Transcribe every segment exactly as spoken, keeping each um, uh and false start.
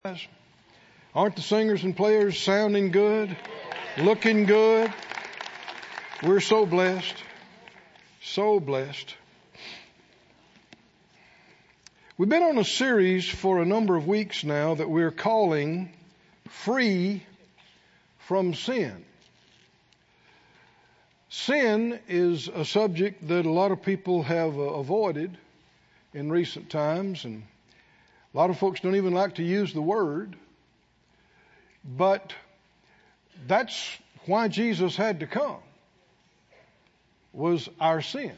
Aren't the singers and players sounding good, looking good? We're so blessed, so blessed. We've been on a series for a number of weeks now that we're calling Free from Sin. Sin is a subject that a lot of people have uh, avoided in recent times, and a lot of folks don't even like to use the word. But that's why Jesus had to come, was our sin.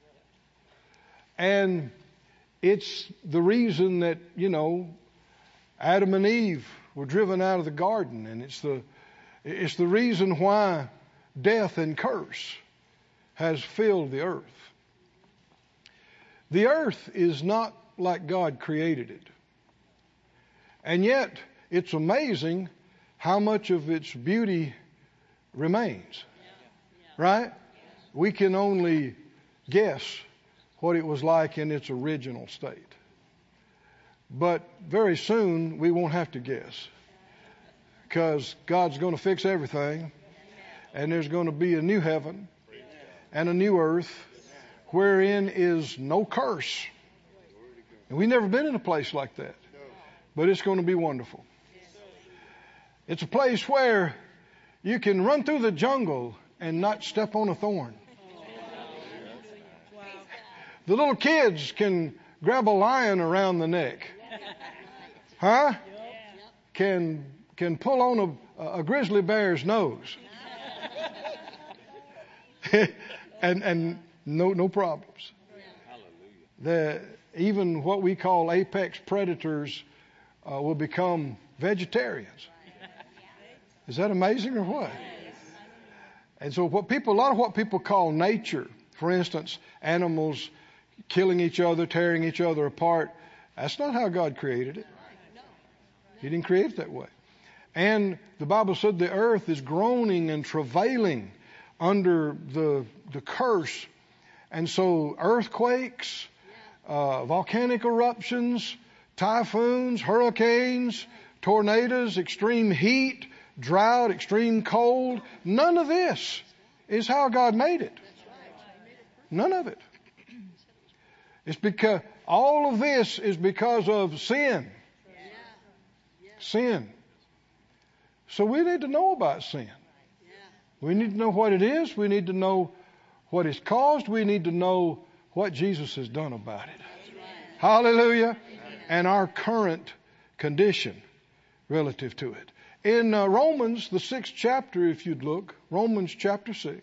And it's the reason that, you know, Adam and Eve were driven out of the garden. And it's the, it's the reason why death and curse has filled the earth. The earth is not like God created it. And yet, it's amazing how much of its beauty remains. Right? We can only guess what it was like in its original state. But very soon, we won't have to guess. Because God's going to fix everything. And there's going to be a new heaven and a new earth wherein is no curse. And we've never been in a place like that. But it's going to be wonderful. It's a place where you can run through the jungle and not step on a thorn. The little kids can grab a lion around the neck. Huh? Can can pull on a, a grizzly bear's nose. and and no no problems. The, even what we call apex predators uh, will become vegetarians. Is that amazing or what? And so what people, a lot of what people call nature, for instance, animals killing each other, tearing each other apart, that's not how God created it. He didn't create it that way. And the Bible said the earth is groaning and travailing under the the curse. And so earthquakes, uh, volcanic eruptions, typhoons, hurricanes, tornadoes, extreme heat, drought, extreme cold. None of this is how God made it. None of it. It's because all of this is because of sin. Sin. So we need to know about sin. We need to know what it is. We need to know what it's caused. We need to know what Jesus has done about it. Hallelujah. And our current condition relative to it. In uh, Romans, the sixth chapter, if you'd look, Romans chapter six.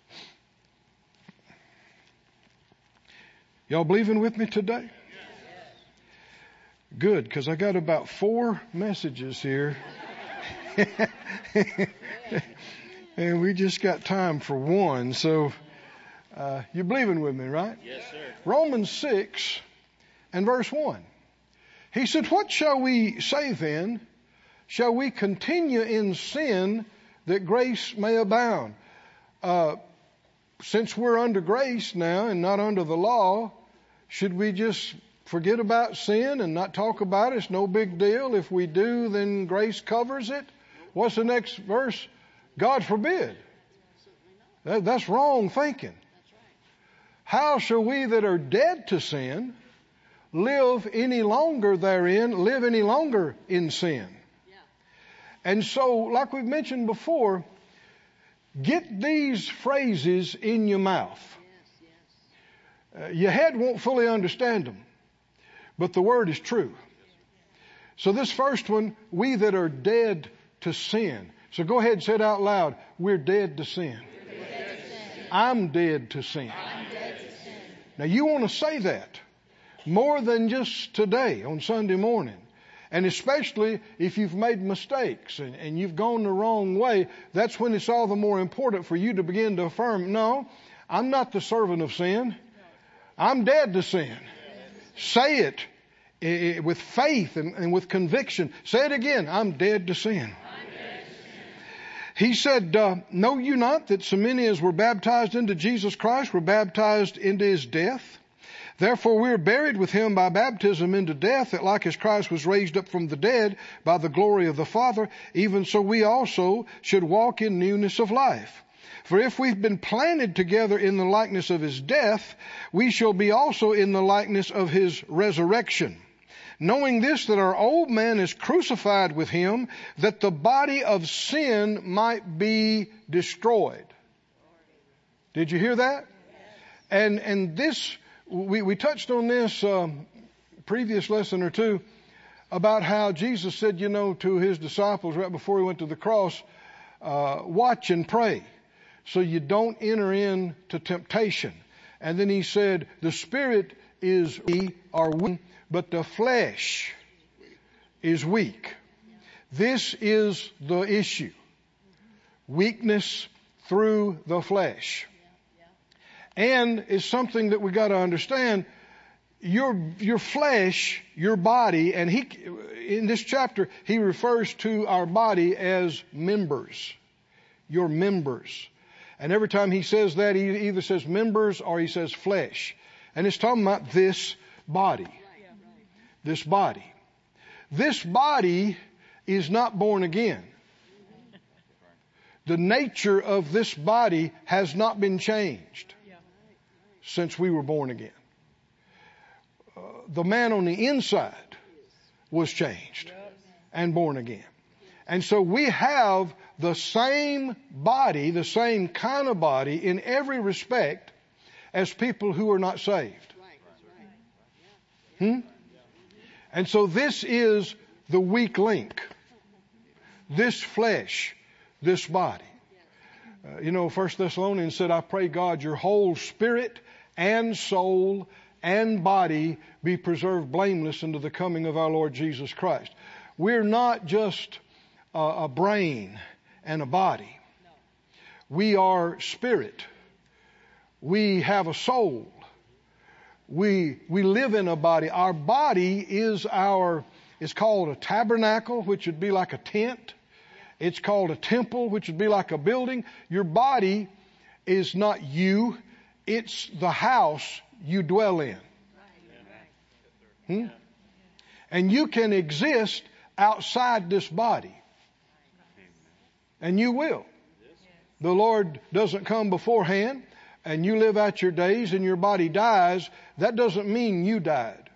Y'all believing with me today? Good, because I got about four messages here. And we just got time for one. So uh, you're believing with me, right? Yes, sir. Romans six and verse one. He said, what shall we say then? Shall we continue in sin that grace may abound? Uh, since we're under grace now and not under the law, should we just forget about sin and not talk about it? It's no big deal. If we do, then grace covers it. What's the next verse? God forbid. That, that's wrong thinking. How shall we that are dead to sin live any longer therein, live any longer in sin? And so, like we've mentioned before, get these phrases in your mouth. Uh, your head won't fully understand them, but the word is true. So this first one, we that are dead to sin. So go ahead and say it out loud. We're dead to sin. Dead to sin. I'm dead to sin. I'm dead to sin. Now you want to say that more than just today on Sunday morning. And especially if you've made mistakes and, and you've gone the wrong way, that's when it's all the more important for you to begin to affirm, no, I'm not the servant of sin. I'm dead to sin. Say it I- I- with faith and, and with conviction. Say it again. I'm dead to sin. He said, uh, know you not that so many as were baptized into Jesus Christ were baptized into his death? Therefore we are buried with him by baptism into death, that like as Christ was raised up from the dead by the glory of the Father, even so we also should walk in newness of life. For if we've been planted together in the likeness of his death, we shall be also in the likeness of his resurrection. Knowing this, that our old man is crucified with him, that the body of sin might be destroyed. Did you hear that? And and this, we, we touched on this um, previous lesson or two, about how Jesus said, you know, to his disciples right before he went to the cross, uh, watch and pray, so you don't enter into temptation. And then he said, the spirit is weak, or weak, but the flesh is weak. This is the issue. Weakness through the flesh. And it's something that we got to understand. Your, your flesh, your body, and he, in this chapter, he refers to our body as members. Your members. And every time he says that, he either says members or he says flesh. And it's talking about this body. This body. This body is not born again. The nature of this body has not been changed since we were born again. Uh, the man on the inside was changed and born again. And so we have the same body, the same kind of body in every respect as people who are not saved. Hmm? And so this is the weak link. This flesh, this body. Uh, you know, First Thessalonians said, I pray God your whole spirit and soul and body be preserved blameless unto the coming of our Lord Jesus Christ. We're not just a, a brain and a body. We are spirit. We have a soul. We we live in a body. Our body is our, it's called a tabernacle, which would be like a tent. It's called a temple, which would be like a building. Your body is not you. It's the house you dwell in. Hmm? And you can exist outside this body. And you will. The Lord doesn't come beforehand and you live out your days and your body dies. That doesn't mean you died.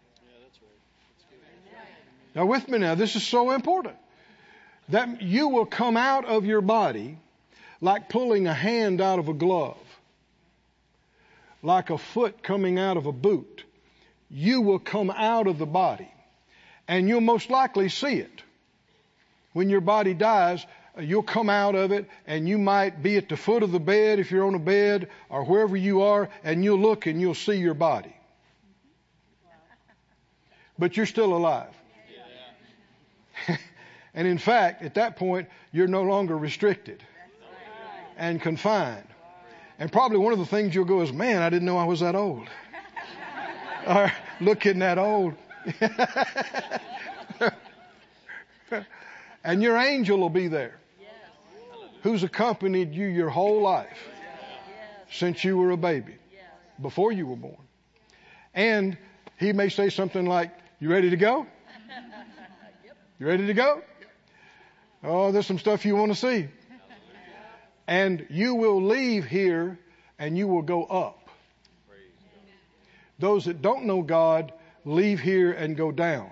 Now with me now, this is so important. That you will come out of your body like pulling a hand out of a glove. Like a foot coming out of a boot. You will come out of the body. And you'll most likely see it. When your body dies, you'll come out of it, and you might be at the foot of the bed if you're on a bed, or wherever you are, and you'll look and you'll see your body. But you're still alive. And in fact, at that point, you're no longer restricted and confined. And probably one of the things you'll go is, man, I didn't know I was that old. Or looking that old. And your angel will be there, who's accompanied you your whole life since you were a baby, before you were born. And he may say something like, you ready to go? You ready to go? Oh, there's some stuff you want to see. And you will leave here and you will go up. Those that don't know God leave here and go down.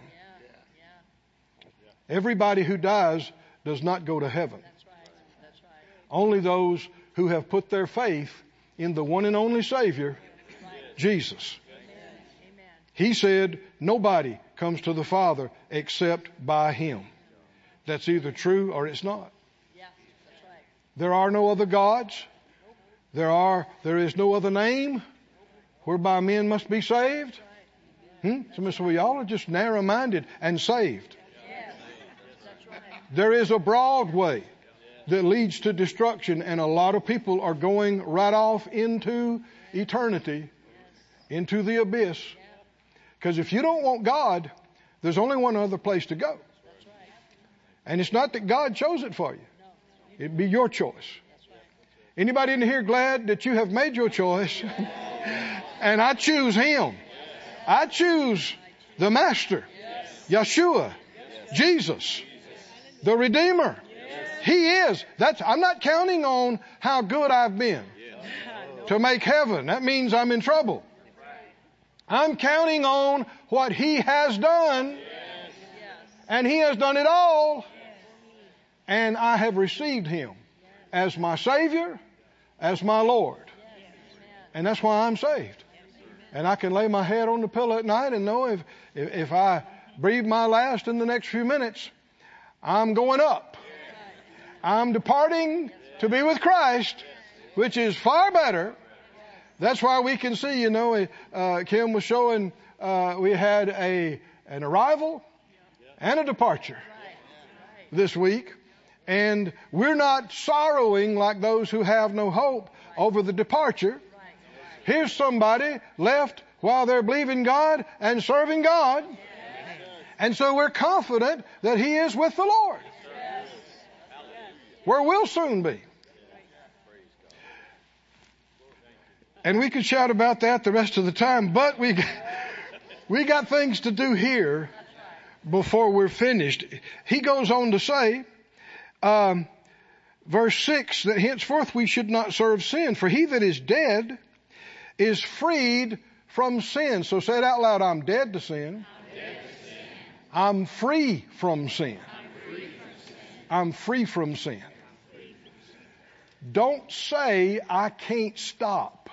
Everybody who dies does not go to heaven. Only those who have put their faith in the one and only Savior, Jesus. He said, nobody comes to the Father except by Him. That's either true or it's not. There are no other gods. There are, there is no other name whereby men must be saved. Hmm? So, so we all are just narrow-minded and saved. There is a broad way that leads to destruction, and a lot of people are going right off into eternity, into the abyss. Because if you don't want God, there's only one other place to go. And it's not that God chose it for you. It'd be your choice. Anybody in here glad that you have made your choice And I choose Him. I choose the Master, Yeshua, Jesus, the Redeemer. He is. That's, I'm not counting on how good I've been to make heaven. That means I'm in trouble. I'm counting on what He has done. And He has done it all. And I have received Him as my Savior, as my Lord. And that's why I'm saved. And I can lay my head on the pillow at night and know if, if, if I breathe my last in the next few minutes, I'm going up. I'm departing to be with Christ, which is far better. That's why we can see, you know, uh, Kim was showing, uh, we had a an arrival and a departure this week. And we're not sorrowing like those who have no hope over the departure. Here's somebody left while they're believing God and serving God. And so we're confident that He is with the Lord, where we'll soon be. And we could shout about that the rest of the time, but we we got things to do here before we're finished. He goes on to say, um, verse six, that henceforth we should not serve sin, for he that is dead is freed from sin. So say it out loud. I'm dead to sin. I'm, dead to sin. I'm free from sin. I'm free from sin. I'm free from sin. Don't say I can't stop.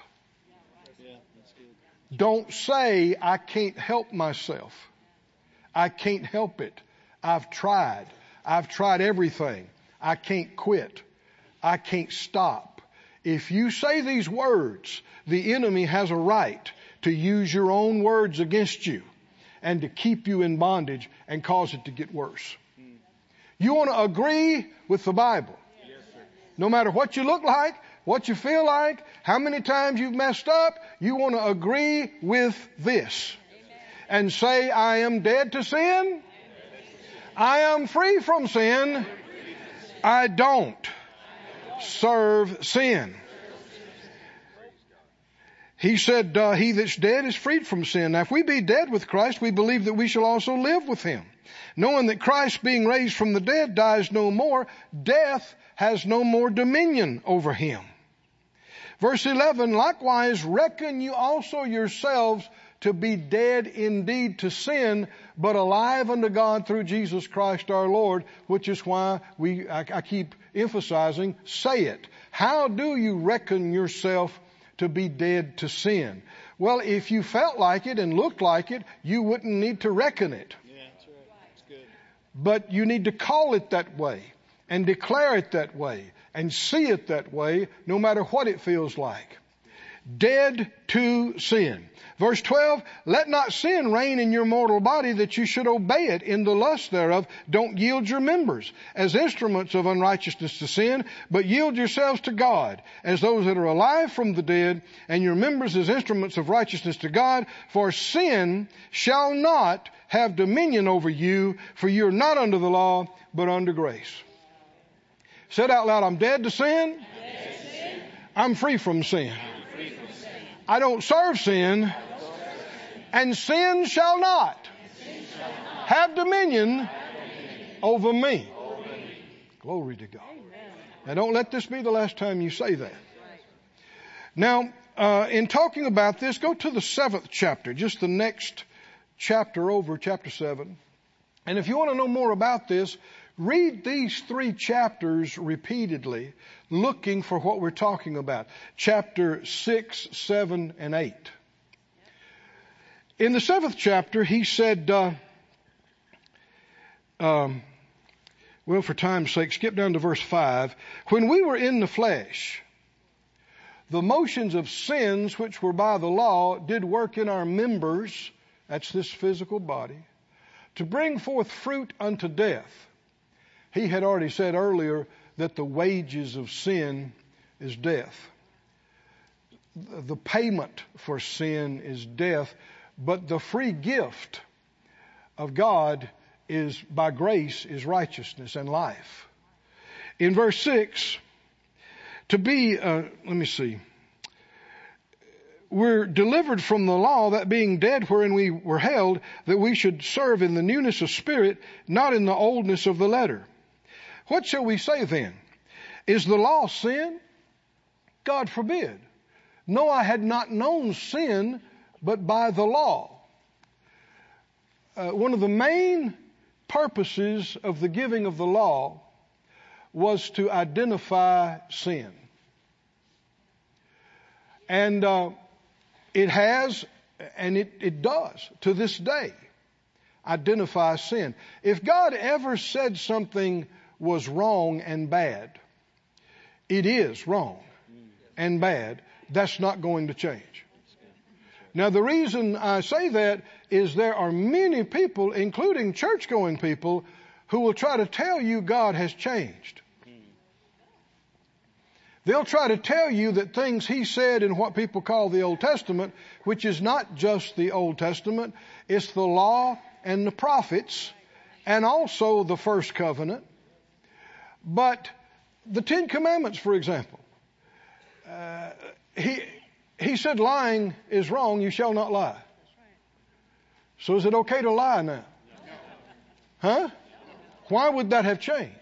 Don't say I can't help myself. I can't help it. I've tried. I've tried everything. I can't quit. I can't stop. If you say these words, the enemy has a right to use your own words against you and to keep you in bondage and cause it to get worse. You want to agree with the Bible. No matter what you look like, what you feel like, how many times you've messed up, you want to agree with this and say, I am dead to sin. I am free from sin. I don't serve sin. He said, uh, he that's dead is freed from sin. Now, if we be dead with Christ, we believe that we shall also live with Him. Knowing that Christ, being raised from the dead, dies no more, death has no more dominion over Him. Verse eleven, likewise reckon you also yourselves to be dead indeed to sin, but alive unto God through Jesus Christ our Lord, which is why we, I, I keep emphasizing, say it. How do you reckon yourself to be dead to sin? Well, if you felt like it and looked like it, you wouldn't need to reckon it. Yeah, that's right. That's good. But you need to call it that way and declare it that way and see it that way, no matter what it feels like. Dead to sin. Verse twelve, let not sin reign in your mortal body that you should obey it in the lust thereof. Don't yield your members as instruments of unrighteousness to sin, but yield yourselves to God as those that are alive from the dead, and your members as instruments of righteousness to God. For sin shall not have dominion over you, for you are not under the law, but under grace. Said out loud, I'm dead to sin. Dead to sin. I'm free from sin. I'm free from sin. I don't serve sin. And sin shall not have dominion over me. Glory to God. Now don't let this be the last time you say that. Now, uh, in talking about this, go to the seventh chapter, just the next chapter over, chapter seven. And if you want to know more about this, read these three chapters repeatedly, looking for what we're talking about. Chapter six, seven, and eight. In the seventh chapter, he said, uh, um, well, for time's sake, skip down to verse five. When we were in the flesh, the motions of sins which were by the law did work in our members, that's this physical body, to bring forth fruit unto death. He had already said earlier that the wages of sin is death. The payment for sin is death. But the free gift of God is, by grace, is righteousness and life. In verse six, to be, uh, let me see. we're delivered from the law, that being dead wherein we were held, that we should serve in the newness of spirit, not in the oldness of the letter. What shall we say then? Is the law sin? God forbid. No, I had not known sin but by the law. Uh, one of the main purposes of the giving of the law was to identify sin. And uh, it has, and it, it does, to this day, identify sin. If God ever said something was wrong and bad, it is wrong and bad. That's not going to change. Now, the reason I say that is there are many people, including church-going people, who will try to tell you God has changed. They'll try to tell you that things he said in what people call the Old Testament, which is not just the Old Testament, it's the law and the prophets and also the first covenant. But the Ten Commandments, for example, uh, he, he said lying is wrong, you shall not lie. So is it okay to lie now? Huh? Why would that have changed?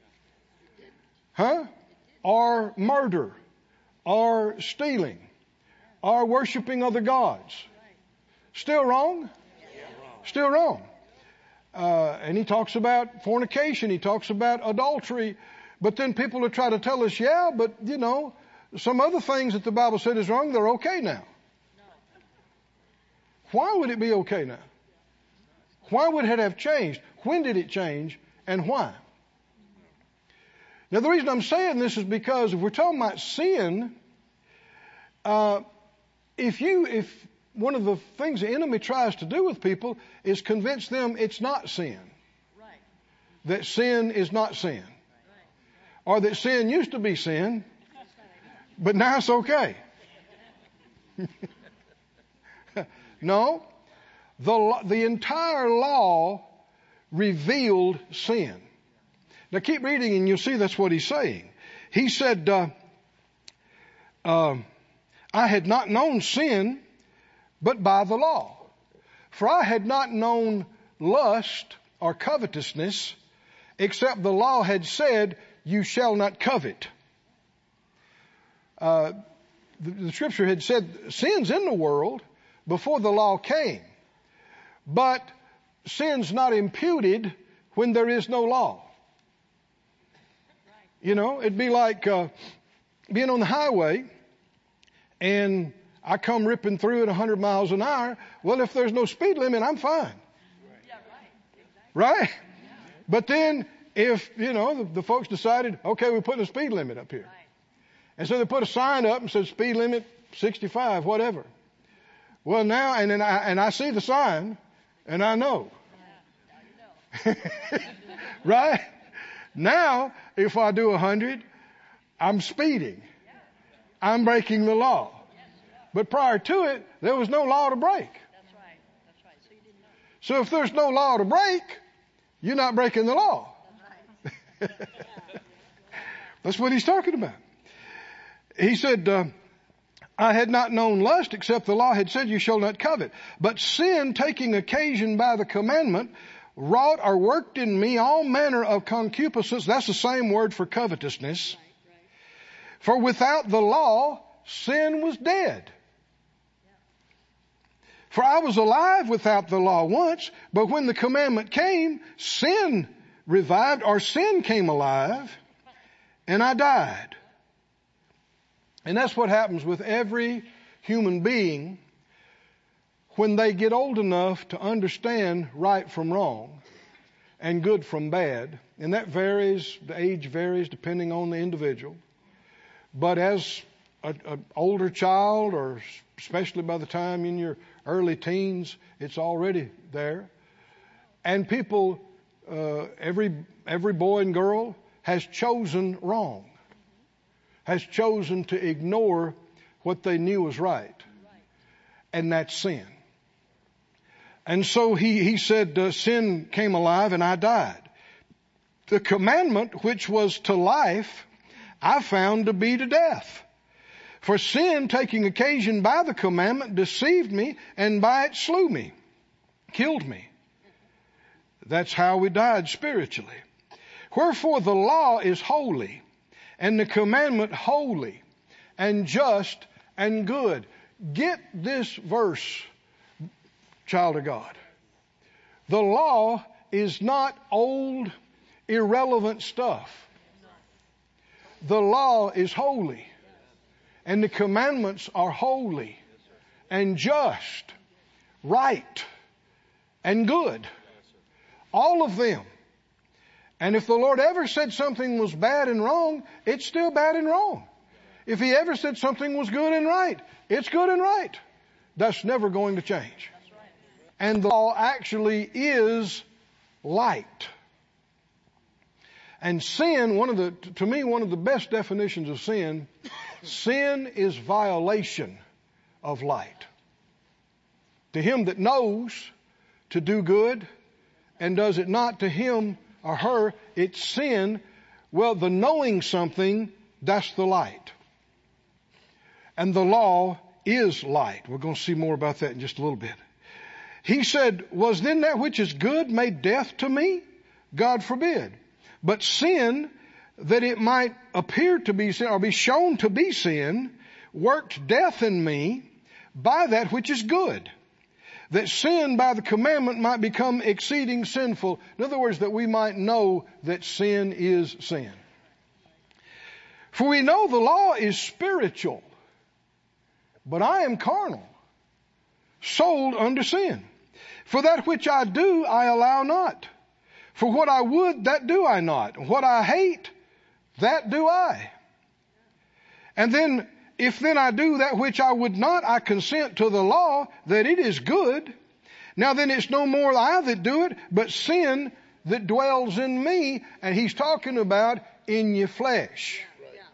Huh? Or murder, or stealing, or worshiping other gods. Still wrong? Still wrong. Uh, and he talks about fornication, he talks about adultery, but then people will try to tell us, yeah, but you know, some other things that the Bible said is wrong, they're okay now. Why would it be okay now? Why would it have changed? When did it change, and why? Now, the reason I'm saying this is because if we're talking about sin, uh, if you, if one of the things the enemy tries to do with people is convince them it's not sin, right. That sin is not sin, right. Or that sin used to be sin, but now it's okay. No, the the entire law revealed sin. Now keep reading and you'll see that's what he's saying. He said, uh, uh, I had not known sin but by the law. For I had not known lust or covetousness except the law had said, you shall not covet. Uh, the, the scripture had said sin's in the world before the law came. But sin's not imputed when there is no law. You know, it'd be like uh, being on the highway and I come ripping through at one hundred miles an hour. Well, if there's no speed limit, I'm fine. Yeah, right. Right? But then if, you know, the, the folks decided, okay, we're putting a speed limit up here. And so they put a sign up and said speed limit sixty-five, whatever. Well, now, and then I, and I see the sign and I know. Right? Now, if I do a hundred, I'm speeding. I'm breaking the law. But prior to it, there was no law to break. That's right. That's right. So you didn't know. So if there's no law to break, you're not breaking the law. That's right. That's what he's talking about. He said, uh, I had not known lust except the law had said you shall not covet. But sin, taking occasion by the commandment, wrought or worked in me all manner of concupiscence. That's the same word for covetousness. Right, right. For without the law, sin was dead. Yeah. For I was alive without the law once, but when the commandment came, sin revived, or sin came alive, and I died. And that's what happens with every human being when they get old enough to understand right from wrong and good from bad. And that varies, the age varies depending on the individual. But as an older child, or especially by the time in your early teens, it's already there. And people, uh, every every boy and girl has chosen wrong, has chosen to ignore what they knew was right. And that's sin. And so he, he said, uh, sin came alive and I died. The commandment which was to life, I found to be to death. For sin, taking occasion by the commandment, deceived me, and by it slew me, killed me. That's how we died spiritually. Wherefore the law is holy, and the commandment holy, and just, and good. Get this verse, child of God. The law is not old, irrelevant stuff. The law is holy, and the commandments are holy, and just, right, and good. All of them. And if the Lord ever said something was bad and wrong, it's still bad and wrong. If He ever said something was good and right, it's good and right. That's never going to change. And the law actually is light. And sin, one of the, to me, one of the best definitions of sin, sin is violation of light. To him that knows to do good and does it not, to him or her, it's sin. Well, the knowing something, that's the light. And the law is light. We're going to see more about that in just a little bit. He said, was then that which is good made death to me? God forbid. But sin, that it might appear to be sin, or be shown to be sin, worked death in me by that which is good, that sin by the commandment might become exceeding sinful. In other words, that we might know that sin is sin. For we know the law is spiritual, but I am carnal, sold under sin. For that which I do, I allow not. For what I would, that do I not. What I hate, that do I. And then, if then I do that which I would not, I consent to the law that it is good. Now then it's no more I that do it, but sin that dwells in me. And he's talking about in your flesh.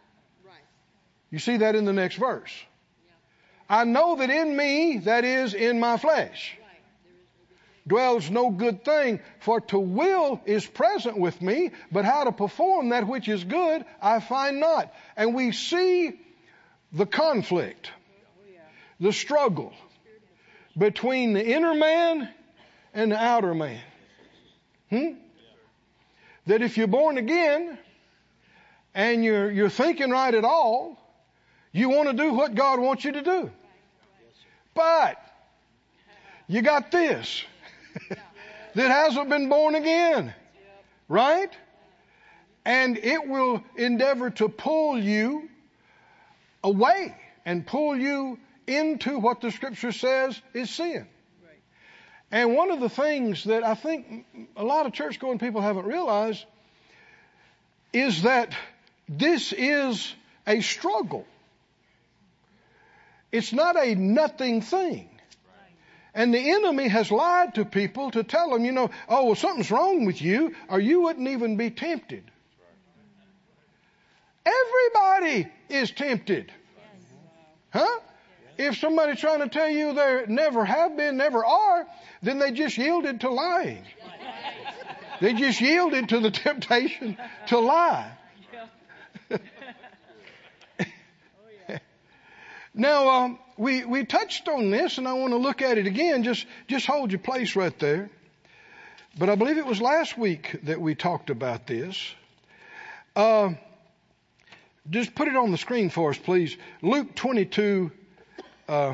You see that in the next verse. I know that in me, that is in my flesh, dwells no good thing, for to will is present with me, but how to perform that which is good I find not. And we see the conflict, the struggle between the inner man and the outer man. Hmm? That if you're born again and you're, you're thinking right at all, you want to do what God wants you to do. But you got this that hasn't been born again, right? And it will endeavor to pull you away and pull you into what the Scripture says is sin. And one of the things that I think a lot of church-going people haven't realized is that this is a struggle. It's not a nothing thing. And the enemy has lied to people to tell them, you know, oh, well, something's wrong with you, or you wouldn't even be tempted. Everybody is tempted. Huh? If somebody's trying to tell you they never have been, never are, then they just yielded to lying. They just yielded to the temptation to lie. Now, um, we, we touched on this, and I want to look at it again. Just, just hold your place right there. But I believe it was last week that we talked about this. Uh, just put it on the screen for us, please. Luke twenty-two, uh,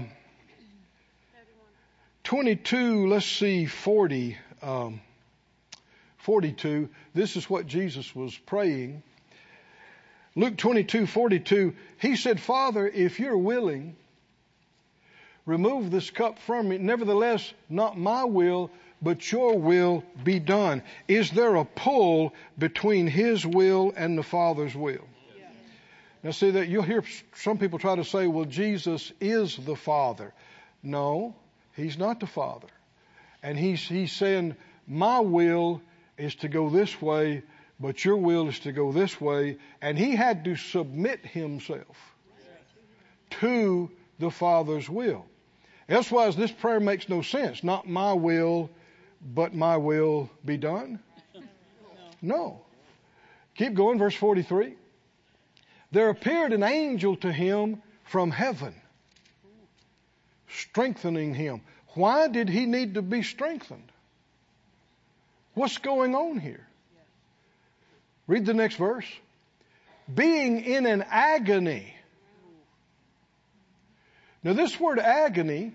twenty-two, let's see, forty, um, forty-two. This is what Jesus was praying. Luke twenty-two, forty-two, he said, Father, if you're willing, remove this cup from me. Nevertheless, not my will, but your will be done. Is there a pull between his will and the Father's will? Yeah. Now see that you'll hear some people try to say, well, Jesus is the Father. No, he's not the Father. And he's, he's saying, my will is to go this way, but your will is to go this way. And he had to submit himself to the Father's will. Elsewise, this prayer makes no sense. Not my will, but my will be done. No. Keep going, verse forty-three. There appeared an angel to him from heaven, strengthening him. Why did he need to be strengthened? What's going on here? Read the next verse. Being in an agony. Now this word agony,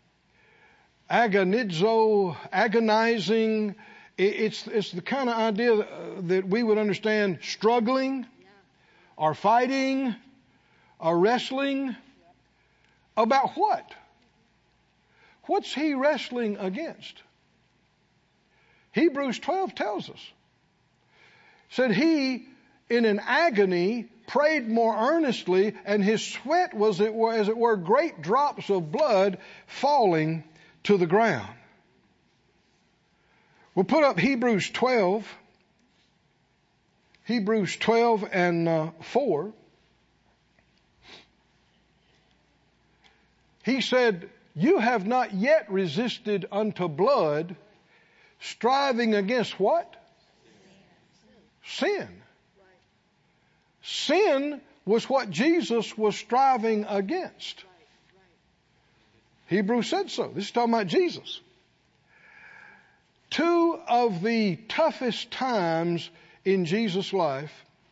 agonizo, agonizing, it's, it's the kind of idea that we would understand struggling or fighting or wrestling. About what? What's he wrestling against? Hebrews twelve tells us. Said he, in an agony, prayed more earnestly, and his sweat was, as it were, great drops of blood falling to the ground. We'll put up Hebrews twelve. Hebrews twelve and uh, four. He said, you have not yet resisted unto blood, striving against what? Sin. Sin was what Jesus was striving against. Hebrews said so. This is talking about Jesus. Two of the toughest times in Jesus' life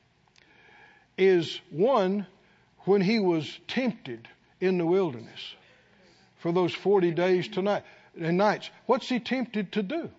is one, when he was tempted in the wilderness for those forty days tonight and nights. What's he tempted to do?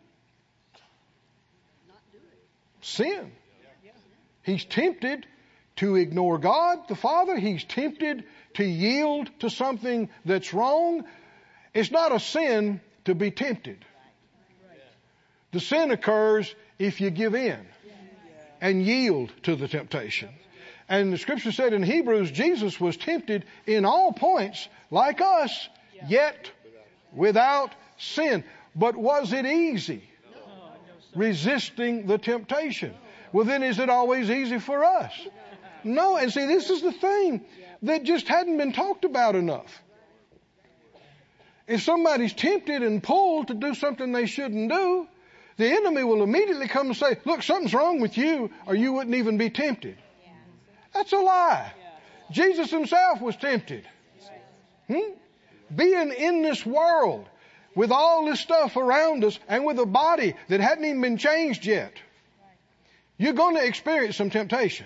Sin. He's tempted to ignore God, the Father. He's tempted to yield to something that's wrong. It's not a sin to be tempted. The sin occurs if you give in and yield to the temptation. And the scripture said in Hebrews, Jesus was tempted in all points like us, yet without sin. But was it easy? Resisting the temptation. Well, then is it always easy for us? No. And see, this is the thing that just hadn't been talked about enough. If somebody's tempted and pulled to do something they shouldn't do, the enemy will immediately come and say, look, something's wrong with you, or you wouldn't even be tempted. That's a lie. Jesus himself was tempted. Hmm? Being in this world with all this stuff around us and with a body that hadn't even been changed yet, you're going to experience some temptation.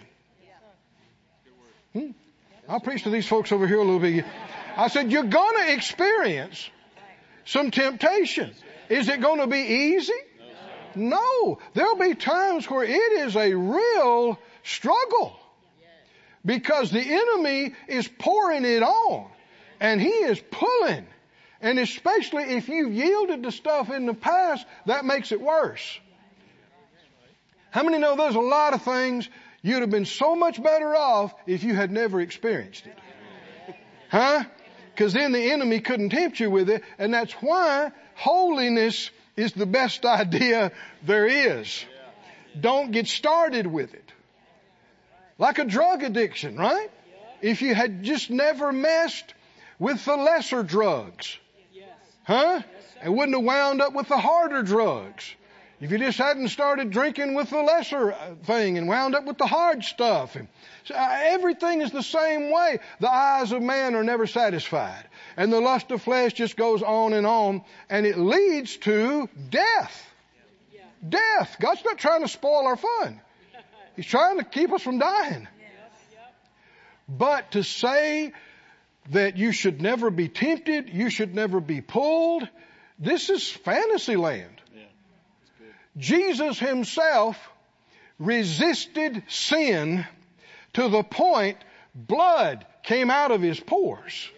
Hmm? I'll preach to these folks over here a little bit. I said, you're going to experience some temptation. Is it going to be easy? No. There'll be times where it is a real struggle because the enemy is pouring it on and he is pulling. And especially if you've yielded to stuff in the past, that makes it worse. How many know there's a lot of things you'd have been so much better off if you had never experienced it? Huh? Because then the enemy couldn't tempt you with it. And that's why holiness is the best idea there is. Don't get started with it. Like a drug addiction, right? If you had just never messed with the lesser drugs, huh? And wouldn't have wound up with the harder drugs. If you just hadn't started drinking with the lesser thing and wound up with the hard stuff. And so everything is the same way. The eyes of man are never satisfied. And the lust of flesh just goes on and on. And it leads to death. Death. God's not trying to spoil our fun. He's trying to keep us from dying. But to say that you should never be tempted, you should never be pulled, this is fantasy land. Jesus himself resisted sin to the point blood came out of his pores.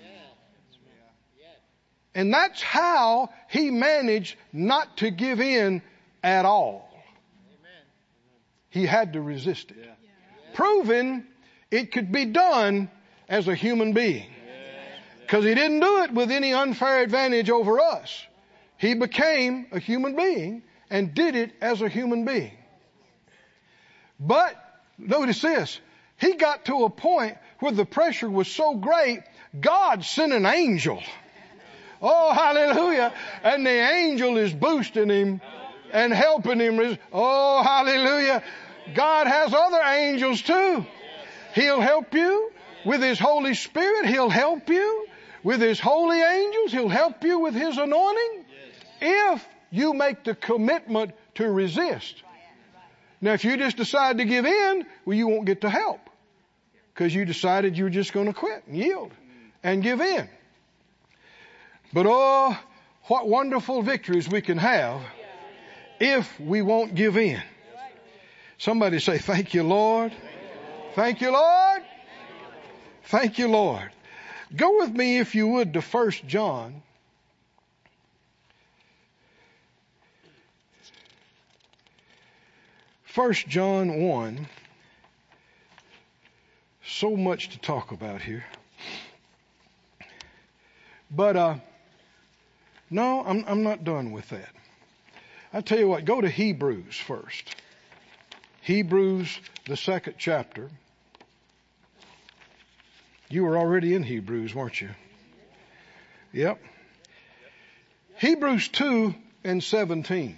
And that's how he managed not to give in at all. He had to resist it. Proving it could be done as a human being. Because he didn't do it with any unfair advantage over us. He became a human being and did it as a human being. But notice this. He got to a point where the pressure was so great, God sent an angel. Oh, hallelujah. And the angel is boosting him and helping him. Oh, hallelujah. God has other angels too. He'll help you. With His Holy Spirit, He'll help you. With His holy angels, He'll help you with His anointing. If you make the commitment to resist. Now, if you just decide to give in, well, you won't get the help. Because you decided you were just going to quit and yield and give in. But oh, what wonderful victories we can have if we won't give in. Somebody say, thank you, Lord. Thank you, Lord. Thank you, Lord. Go with me, if you would, to First John. First John one. So much to talk about here. But uh, no, I'm, I'm not done with that. I tell you what, go to Hebrews first. Hebrews, the second chapter. You were already in Hebrews, weren't you? Yep. Hebrews two and seventeen.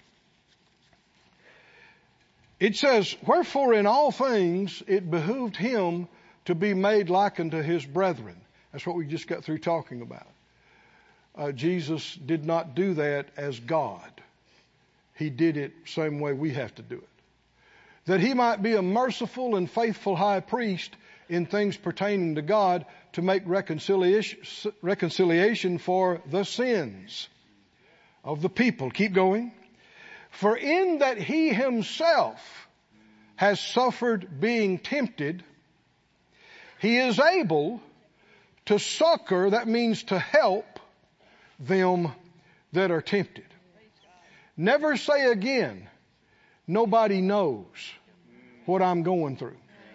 It says, wherefore in all things it behooved him to be made like unto his brethren. That's what we just got through talking about. Uh, Jesus did not do that as God. He did it same way we have to do it. That he might be a merciful and faithful high priest in things pertaining to God, to make reconciliation, reconciliation for the sins of the people. Keep going. For in that he himself has suffered being tempted, he is able to succor, that means to help them that are tempted. Never say again, nobody knows what I'm going through.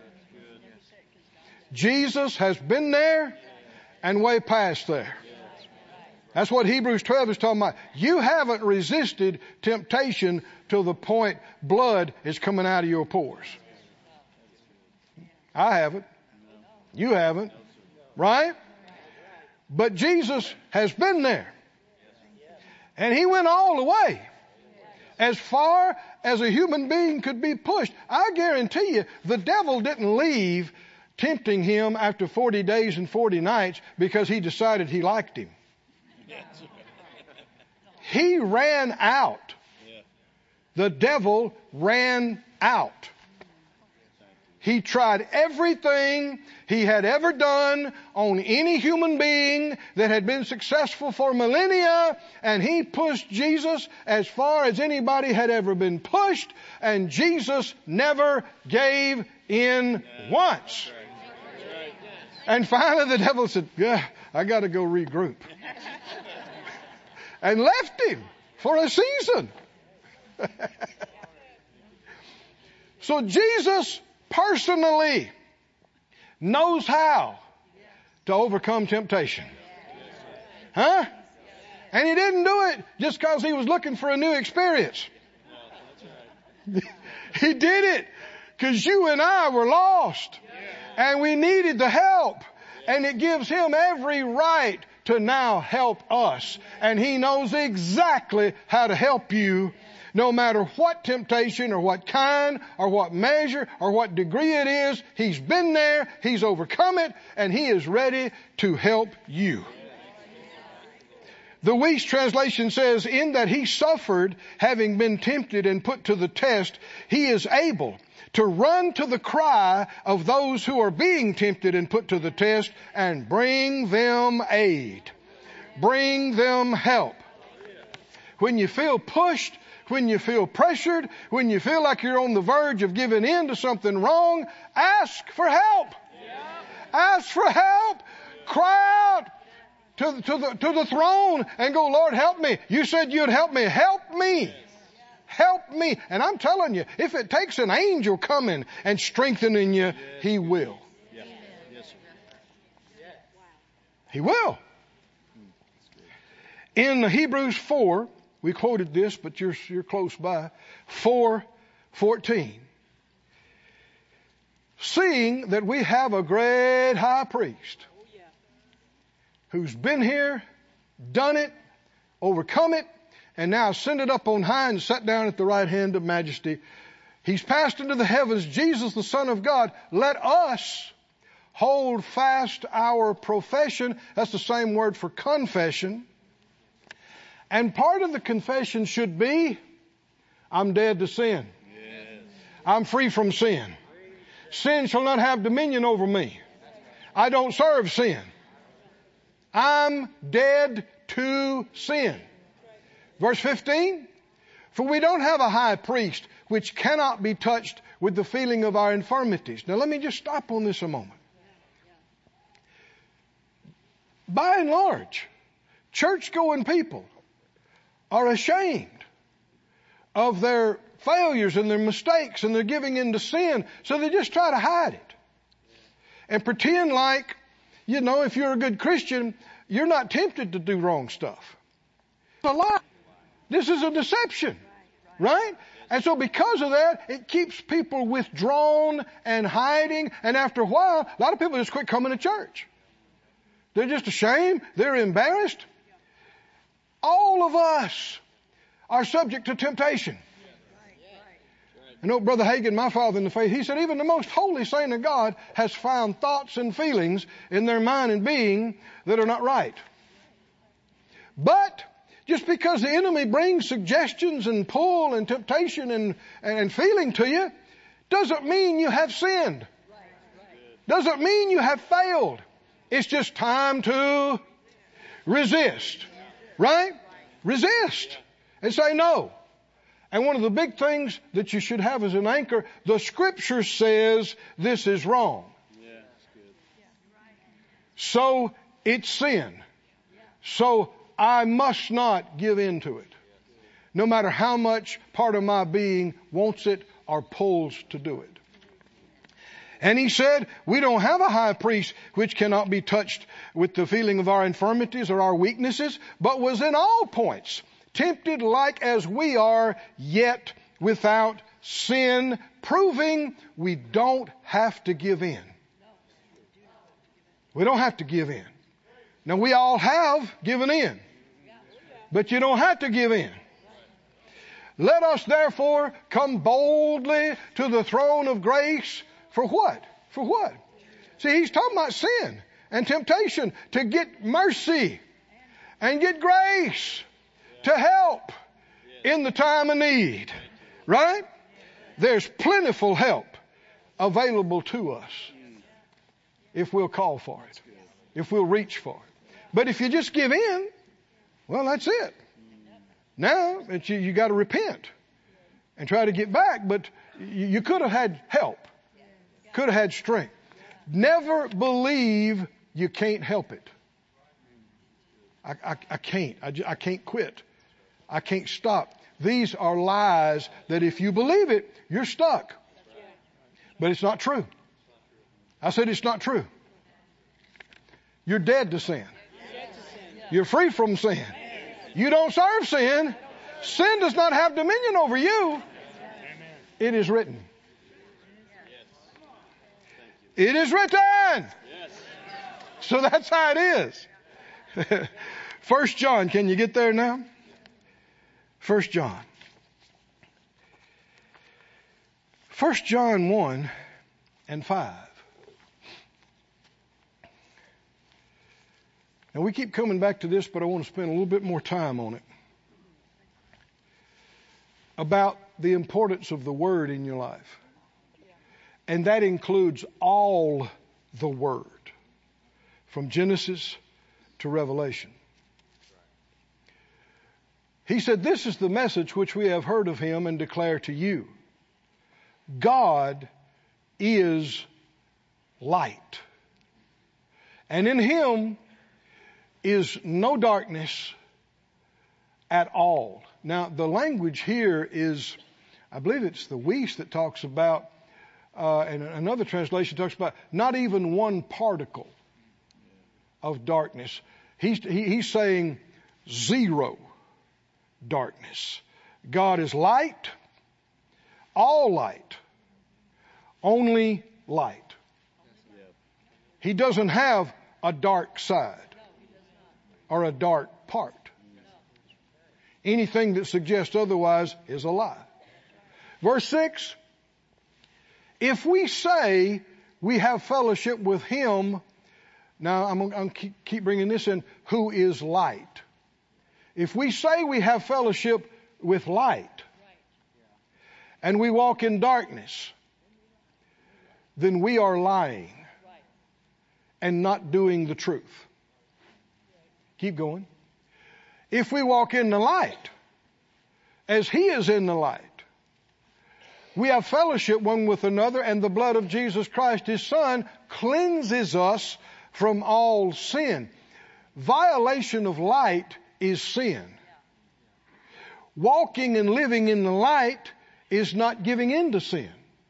Jesus has been there and way past there. That's what Hebrews twelve is talking about. You haven't resisted temptation till the point blood is coming out of your pores. I haven't. You haven't. Right? But Jesus has been there. And he went all the way. As far as a human being could be pushed. I guarantee you, the devil didn't leave tempting him after forty days and forty nights because he decided he liked him. He ran out. The devil ran out. He tried everything he had ever done on any human being that had been successful for millennia, and he pushed Jesus as far as anybody had ever been pushed, and Jesus never gave in once. And finally the devil said, yeah, I got to go regroup. And left him for a season. So Jesus personally knows how to overcome temptation. Huh? And he didn't do it just because he was looking for a new experience. He did it because you and I were lost. And we needed the help. And it gives him every right to now help us. And he knows exactly how to help you, no matter what temptation or what kind or what measure or what degree it is. He's been there, he's overcome it, and he is ready to help you. The Weiss translation says, in that he suffered, having been tempted and put to the test, he is able to run to the cry of those who are being tempted and put to the test and bring them aid. Bring them help. When you feel pushed, when you feel pressured, when you feel like you're on the verge of giving in to something wrong, ask for help. Ask for help. Cry out to, to, the, to the throne and go, Lord, help me. You said you'd help me. Help me. Help me. And I'm telling you, if it takes an angel coming and strengthening you, he will. He will. In Hebrews four, we quoted this, but you're, you're close by. four fourteen. Seeing that we have a great high priest who's been here, done it, overcome it, and now ascended up on high and sat down at the right hand of majesty. He's passed into the heavens, Jesus the Son of God. Let us hold fast our profession. That's the same word for confession. And part of the confession should be, I'm dead to sin. Yes. I'm free from sin. Sin shall not have dominion over me. I don't serve sin. I'm dead to sin. Verse fifteen, for we don't have a high priest which cannot be touched with the feeling of our infirmities. Now let me just stop on this a moment. By and large, church-going people are ashamed of their failures and their mistakes and their giving into sin, so they just try to hide it and pretend like, you know, if you're a good Christian, you're not tempted to do wrong stuff. It's a lie. This is a deception, right? And so because of that, it keeps people withdrawn and hiding, and after a while, a lot of people just quit coming to church. They're just ashamed. They're embarrassed. All of us are subject to temptation. I know Brother Hagin, my father in the faith, he said even the most holy saint of God has found thoughts and feelings in their mind and being that are not right. But just because the enemy brings suggestions and pull and temptation and, and feeling to you, doesn't mean you have sinned. Doesn't mean you have failed. It's just time to resist. Right? Resist. And say no. And one of the big things that you should have as an anchor, the Scripture says this is wrong. Yeah, that's good. So it's sin. So I must not give in to it. No matter how much part of my being wants it or pulls to do it. And he said, we don't have a high priest which cannot be touched with the feeling of our infirmities or our weaknesses, but was in all points tempted like as we are, yet without sin, proving we don't have to give in. We don't have to give in. Now we all have given in, but you don't have to give in. Let us therefore come boldly to the throne of grace. For what? For what? See, he's talking about sin and temptation to get mercy and get grace to help in the time of need. Right? There's plentiful help available to us if we'll call for it, if we'll reach for it. But if you just give in, well, that's it. Now, it's, you, you got to repent and try to get back, but you, you could have had help. Could have had strength. Never believe you can't help it. I, I, I can't. I, I can't quit. I can't stop. These are lies that if you believe it, you're stuck. But it's not true. I said it's not true. You're dead to sin. You're free from sin. You don't serve sin. Sin does not have dominion over you. It is written. It is written. Yes. So that's how it is. First John, can you get there now? First John. First John one and five. Now we keep coming back to this, but I want to spend a little bit more time on it. About the importance of the Word in your life. And that includes all the Word, from Genesis to Revelation. He said, this is the message which we have heard of him and declare to you. God is light, and in him is no darkness at all. Now, the language here is, I believe it's the Weiss that talks about, uh, and another translation talks about not even one particle of darkness. He's, he, he's saying zero darkness. God is light, all light, only light. He doesn't have a dark side or a dark part. Anything that suggests otherwise is a lie. Verse six, if we say we have fellowship with him. Now, I'm going to keep bringing this in. Who is light? If we say we have fellowship with light and we walk in darkness, then we are lying and not doing the truth. Keep going. If we walk in the light as he is in the light, we have fellowship one with another, and the blood of Jesus Christ, his Son, cleanses us from all sin. Violation of light is sin. Walking and living in the light is not giving in to sin.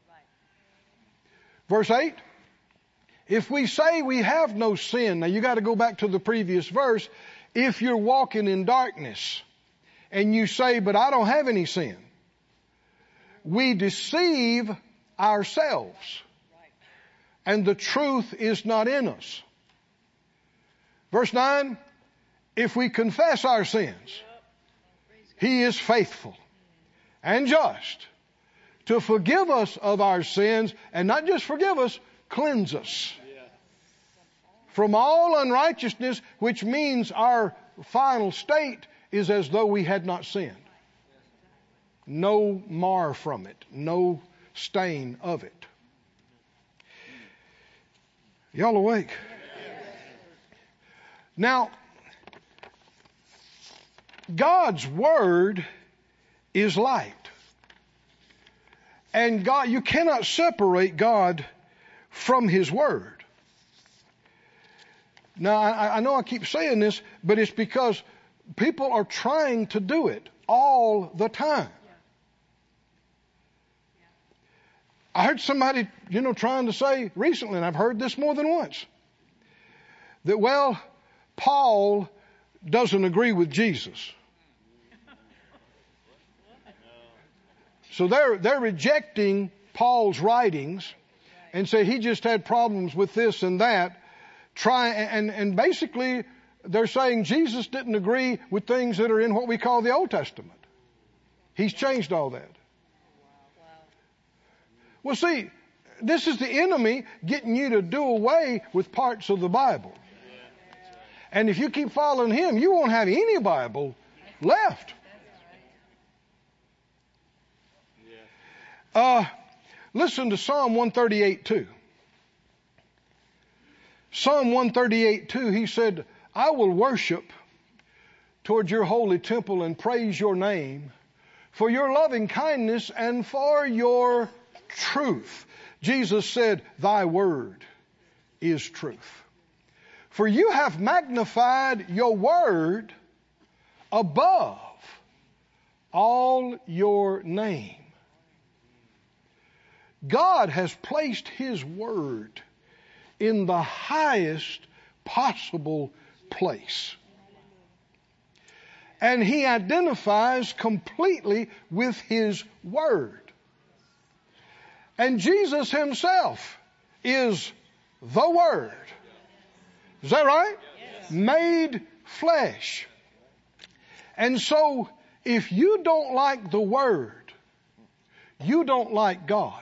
Verse eight, if we say we have no sin, now you got to go back to the previous verse. If you're walking in darkness and you say, but I don't have any sin, we deceive ourselves and the truth is not in us. Verse nine, if we confess our sins, he is faithful and just to forgive us of our sins, and not just forgive us, cleanse us from all unrighteousness, which means our final state is as though we had not sinned. No mar from it, no stain of it. Y'all awake? Now, God's Word is light. And God, you cannot separate God from his Word. Now, I, I know I keep saying this, but it's because people are trying to do it all the time. I heard somebody, you know, trying to say recently, and I've heard this more than once, that, well, Paul doesn't agree with Jesus. So they're, they're rejecting Paul's writings and say he just had problems with this and that. Try, and, and basically they're saying Jesus didn't agree with things that are in what we call the Old Testament. He's changed all that. Well, see, this is the enemy getting you to do away with parts of the Bible. And if you keep following him, you won't have any Bible left. Uh, listen to Psalm one thirty-eight two. Psalm one thirty-eight two, he said, I will worship toward your holy temple and praise your name for your loving kindness and for your truth. Jesus said, thy word is truth. For you have magnified your word above all your name. God has placed his word in the highest possible place. And he identifies completely with his word. And Jesus himself is the Word. Is that right? Yes. Made flesh. And so, if you don't like the Word, you don't like God.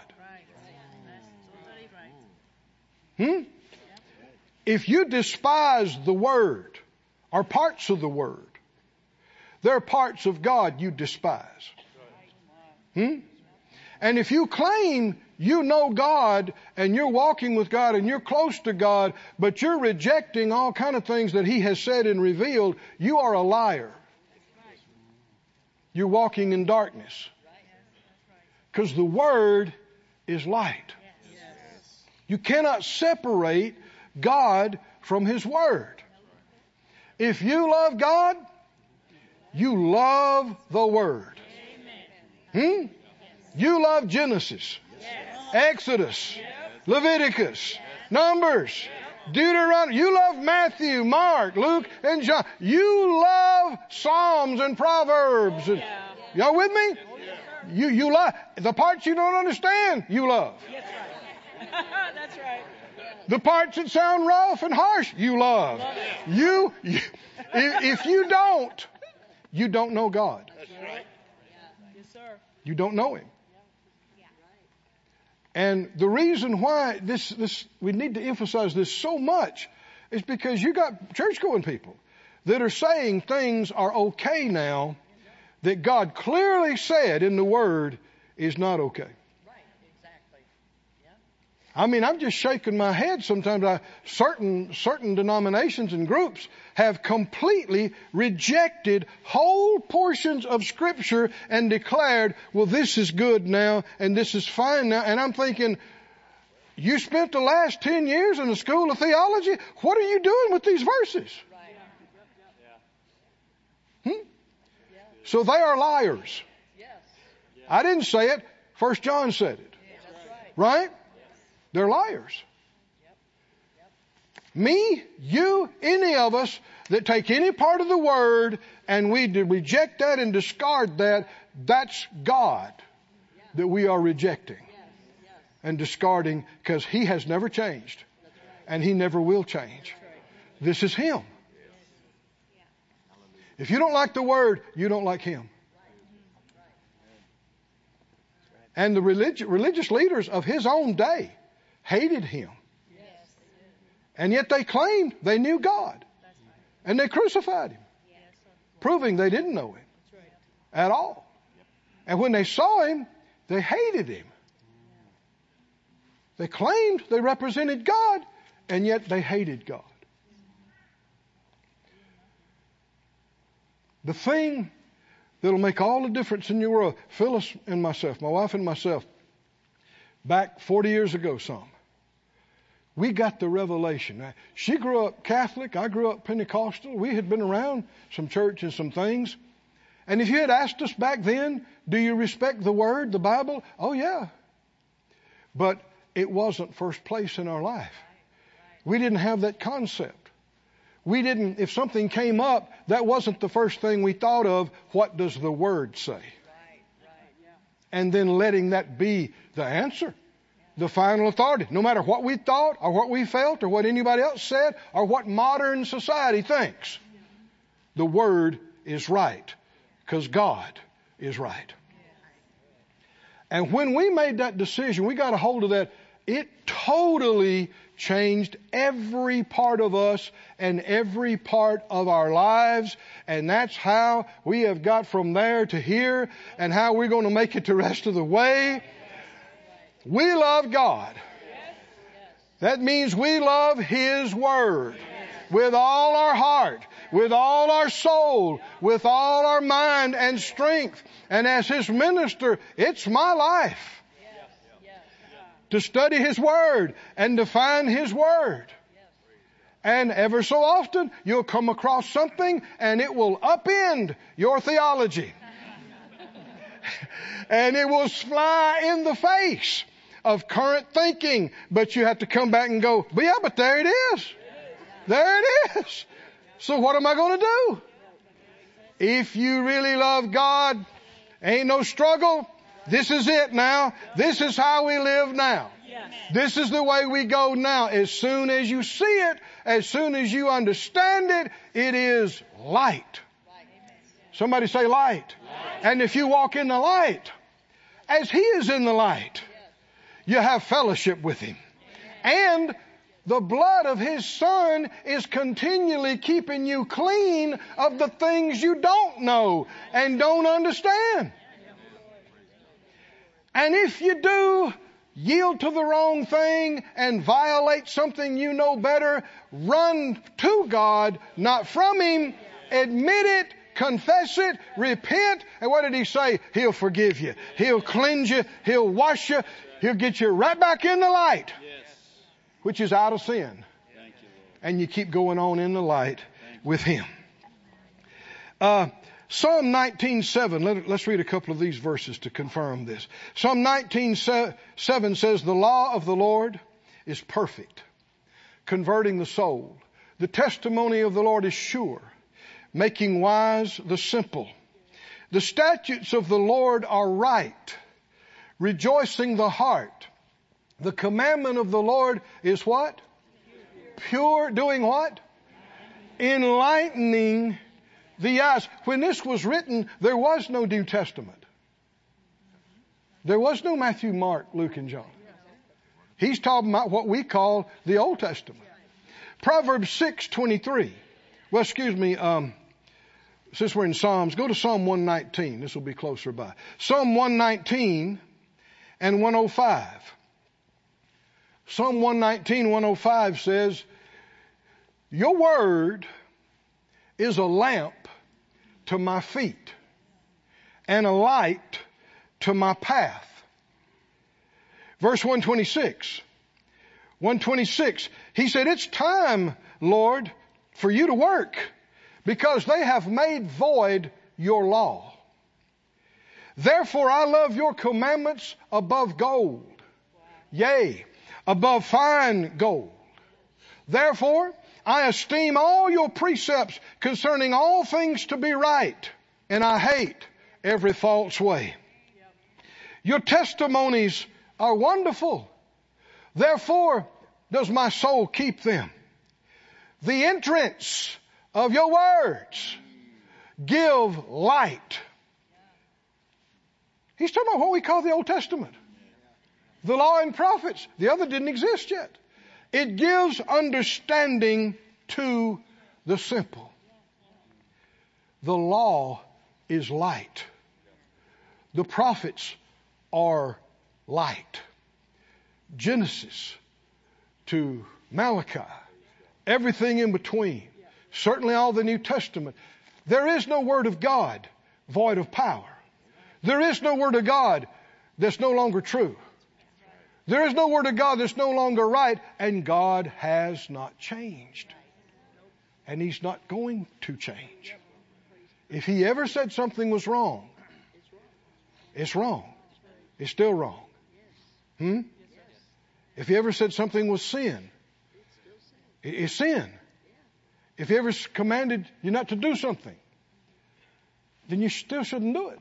Hmm? If you despise the Word, or parts of the Word, there are parts of God you despise. Hmm? And if you claim you know God and you're walking with God and you're close to God, but you're rejecting all kind of things that he has said and revealed, you are a liar. You're walking in darkness. Because the Word is light. You cannot separate God from his Word. If you love God, you love the Word. Hmm? You love Genesis, Exodus, Leviticus, Numbers, Deuteronomy. You love Matthew, Mark, Luke, and John. You love Psalms and Proverbs. And, y'all with me? You you love the parts you don't understand. You love. That's right. That's right. The parts that sound rough and harsh. You love. You, you if, if you don't, you don't know God. That's right. Yes, sir. You don't know him. And the reason why this, this, we need to emphasize this so much is because you got church-going people that are saying things are okay now that God clearly said in the Word is not okay. I mean, I'm just shaking my head sometimes. I, certain, certain denominations and groups have completely rejected whole portions of Scripture and declared, well, this is good now and this is fine now. And I'm thinking, you spent the last ten years in the school of theology. What are you doing with these verses? Hmm? So they are liars. I didn't say it. First John said it. Right? They're liars. Me, you, any of us that take any part of the Word and we reject that and discard that, that's God that we are rejecting and discarding, because He has never changed and He never will change. This is Him. If you don't like the Word, you don't like Him. And the religi- religious leaders of His own day hated Him. And yet they claimed they knew God. And they crucified Him, proving they didn't know Him at all. And when they saw Him, they hated Him. They claimed they represented God, and yet they hated God. The thing that'll make all the difference in your world, Phyllis and myself, my wife and myself, back forty years ago some, we got the revelation. Now, she grew up Catholic. I grew up Pentecostal. We had been around some church and some things. And if you had asked us back then, do you respect the Word, the Bible? Oh, yeah. But it wasn't first place in our life. We didn't have that concept. We didn't, if something came up, that wasn't the first thing we thought of. What does the Word say? And then letting that be the answer. The final authority. No matter what we thought or what we felt or what anybody else said or what modern society thinks, the Word is right because God is right. And when we made that decision, we got a hold of that, it totally changed every part of us and every part of our lives. And that's how we have got from there to here and how we're going to make it the rest of the way. We love God. That means we love His Word with all our heart, with all our soul, with all our mind and strength. And as His minister, it's my life to study His Word and to find His Word. And ever so often, you'll come across something and it will upend your theology. And it will fly in the face of current thinking, but you have to come back and go, but yeah, but there it is. There it is. So what am I going to do? If you really love God, ain't no struggle. This is it now. This is how we live now. This is the way we go now. As soon as you see it, as soon as you understand it, it is light. Somebody say light. And if you walk in the light, as He is in the light, you have fellowship with Him. And the blood of His Son is continually keeping you clean of the things you don't know and don't understand. And if you do yield to the wrong thing and violate something you know better, run to God, not from Him. Admit it. Confess it, repent, and what did He say? He'll forgive you. He'll cleanse you. He'll wash you. He'll get you right back in the light, which is out of sin. And you keep going on in the light with Him. Uh, Psalm nineteen seven, let, let's read a couple of these verses to confirm this. Psalm nineteen seven says, the law of the Lord is perfect, converting the soul. The testimony of the Lord is sure, making wise the simple. The statutes of the Lord are right, rejoicing the heart. The commandment of the Lord is what? Pure. Doing what? Enlightening the eyes. When this was written, there was no New Testament. There was no Matthew, Mark, Luke, and John. He's talking about what we call the Old Testament. Proverbs six twenty-three. Well, excuse me, um, since we're in Psalms, go to Psalm one nineteen. This will be closer by. Psalm one nineteen and one oh five. Psalm one nineteen, one oh five says, your word is a lamp to my feet and a light to my path. Verse one twenty-six. one twenty-six. He said, it's time, Lord, for you to work, because they have made void your law. Therefore I love your commandments above gold. Yea, above fine gold. Therefore I esteem all your precepts concerning all things to be right, and I hate every false way. Your testimonies are wonderful. Therefore does my soul keep them. The entrance of your words give light. He's talking about what we call the Old Testament. The law and prophets. The other didn't exist yet. It gives understanding to the simple. The law is light. The prophets are light. Genesis to Malachi, everything in between, certainly all the New Testament. There is no word of God void of power. There is no word of God that's no longer true. There is no word of God that's no longer right, and God has not changed. And He's not going to change. If He ever said something was wrong, it's wrong. It's still wrong. Hmm? If He ever said something was sin, it's sin. If He ever commanded you not to do something, then you still shouldn't do it.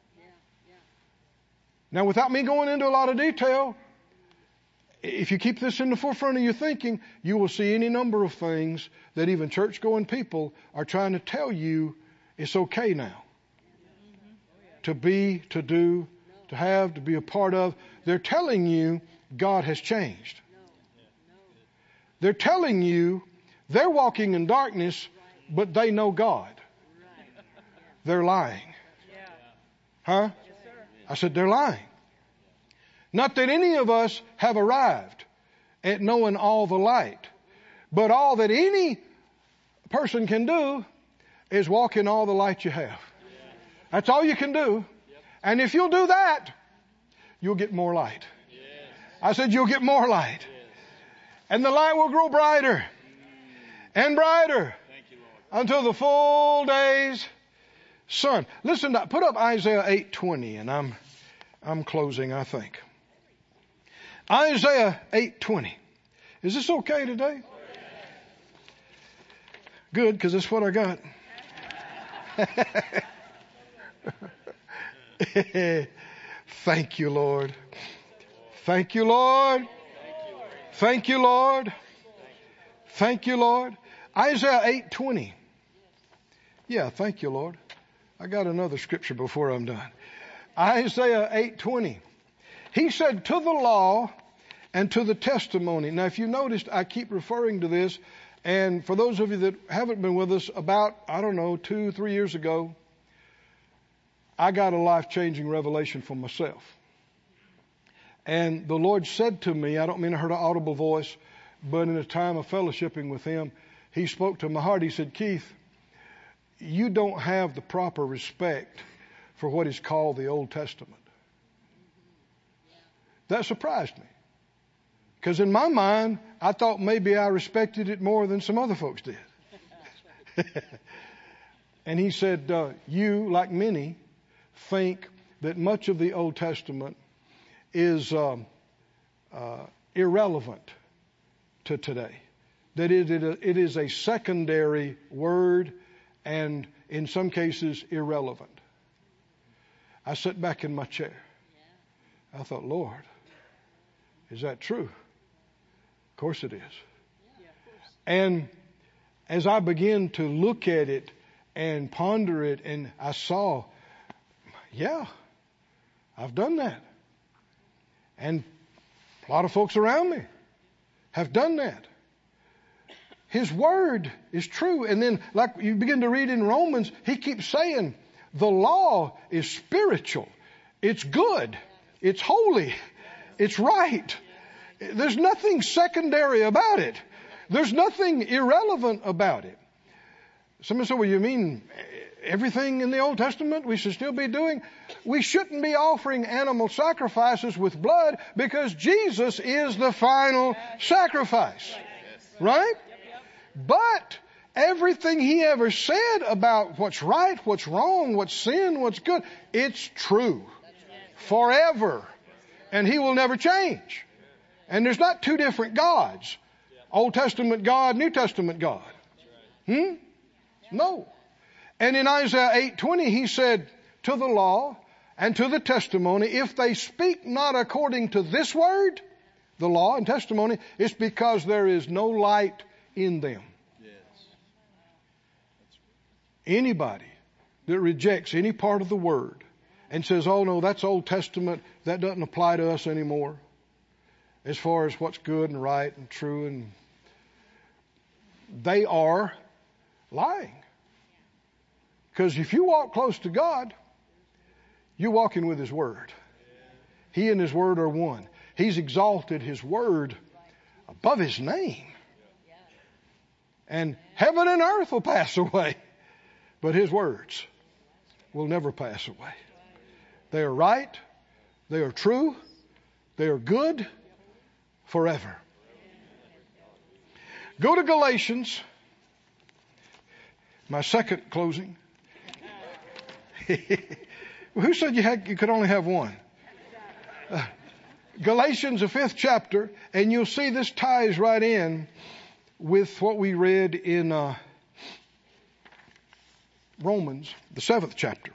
Now, without me going into a lot of detail, if you keep this in the forefront of your thinking, you will see any number of things that even church-going people are trying to tell you it's okay now. To be, to do, to have, to be a part of. They're telling you God has changed. They're telling you they're walking in darkness, but they know God. They're lying. Huh? I said they're lying. Not that any of us have arrived at knowing all the light, but all that any person can do is walk in all the light you have. That's all you can do. And if you'll do that, you'll get more light. I said you'll get more light. And the light will grow brighter and brighter until the full day's sun. Listen, put up Isaiah eight twenty, and I'm I'm closing, I think. Isaiah eight twenty. Is this okay today? Good, because that's what I got. Thank you, Lord. Thank you, Lord. Thank you, Lord. Thank you, Lord. Isaiah eight twenty. Yeah, thank you, Lord. I got another scripture before I'm done. Isaiah eight twenty. He said, to the law and to the testimony. Now, if you noticed, I keep referring to this. And for those of you that haven't been with us, about, I don't know, two, three years ago, I got a life-changing revelation for myself. And the Lord said to me, I don't mean I heard an audible voice, but in a time of fellowshipping with Him, He spoke to my heart. He said, Keith, you don't have the proper respect for what is called the Old Testament. That surprised me. Because in my mind, I thought maybe I respected it more than some other folks did. And He said, uh, you, like many, think that much of the Old Testament is um, uh, irrelevant to today. That it, it, it is a secondary word and in some cases irrelevant. I sat back in my chair. I thought, Lord, is that true? Of course it is. And as I began to look at it and ponder it, and I saw, yeah, I've done that. And A lot of folks around me have done that. His word is true. And then, like you begin to read in Romans, he keeps saying the law is spiritual. It's good. It's holy. It's right. There's nothing secondary about it. There's nothing irrelevant about it. Somebody said, well, you mean everything in the Old Testament we should still be doing? We shouldn't be offering animal sacrifices with blood because Jesus is the final sacrifice. Right? But everything he ever said about what's right, what's wrong, what's sin, what's good, it's true. Forever. And he will never change. And there's not two different gods. Old Testament God, New Testament God. Hmm? No. And in Isaiah eight twenty, he said, to the law and to the testimony, if they speak not according to this word, the law and testimony, it's because there is no light in them. Yes. Anybody that rejects any part of the word and says, oh no, that's Old Testament, that doesn't apply to us anymore, as far as what's good and right and true, and they are lying. Because if you walk close to God, you're walking with his word. He and his word are one. He's exalted his word above his name. And heaven and earth will pass away, but his words will never pass away. They are right. They are true. They are good forever. Go to Galatians. My second closing. Who said you had you could only have one? Uh, Galatians, the fifth chapter, and you'll see this ties right in with what we read in uh, Romans, the seventh chapter.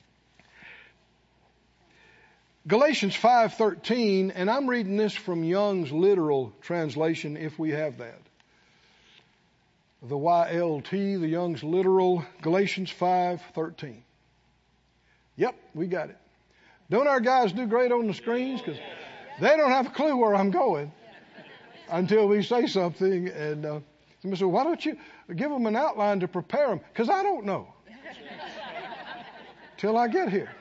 Galatians five thirteen, and I'm reading this from Young's literal translation, if we have that. The Y L T, the Young's literal, Galatians five thirteen. Yep, we got it. Don't our guys do great on the screens? Because they don't have a clue where I'm going until we say something. And uh, somebody said, why don't you give them an outline to prepare them? Because I don't know till I get here.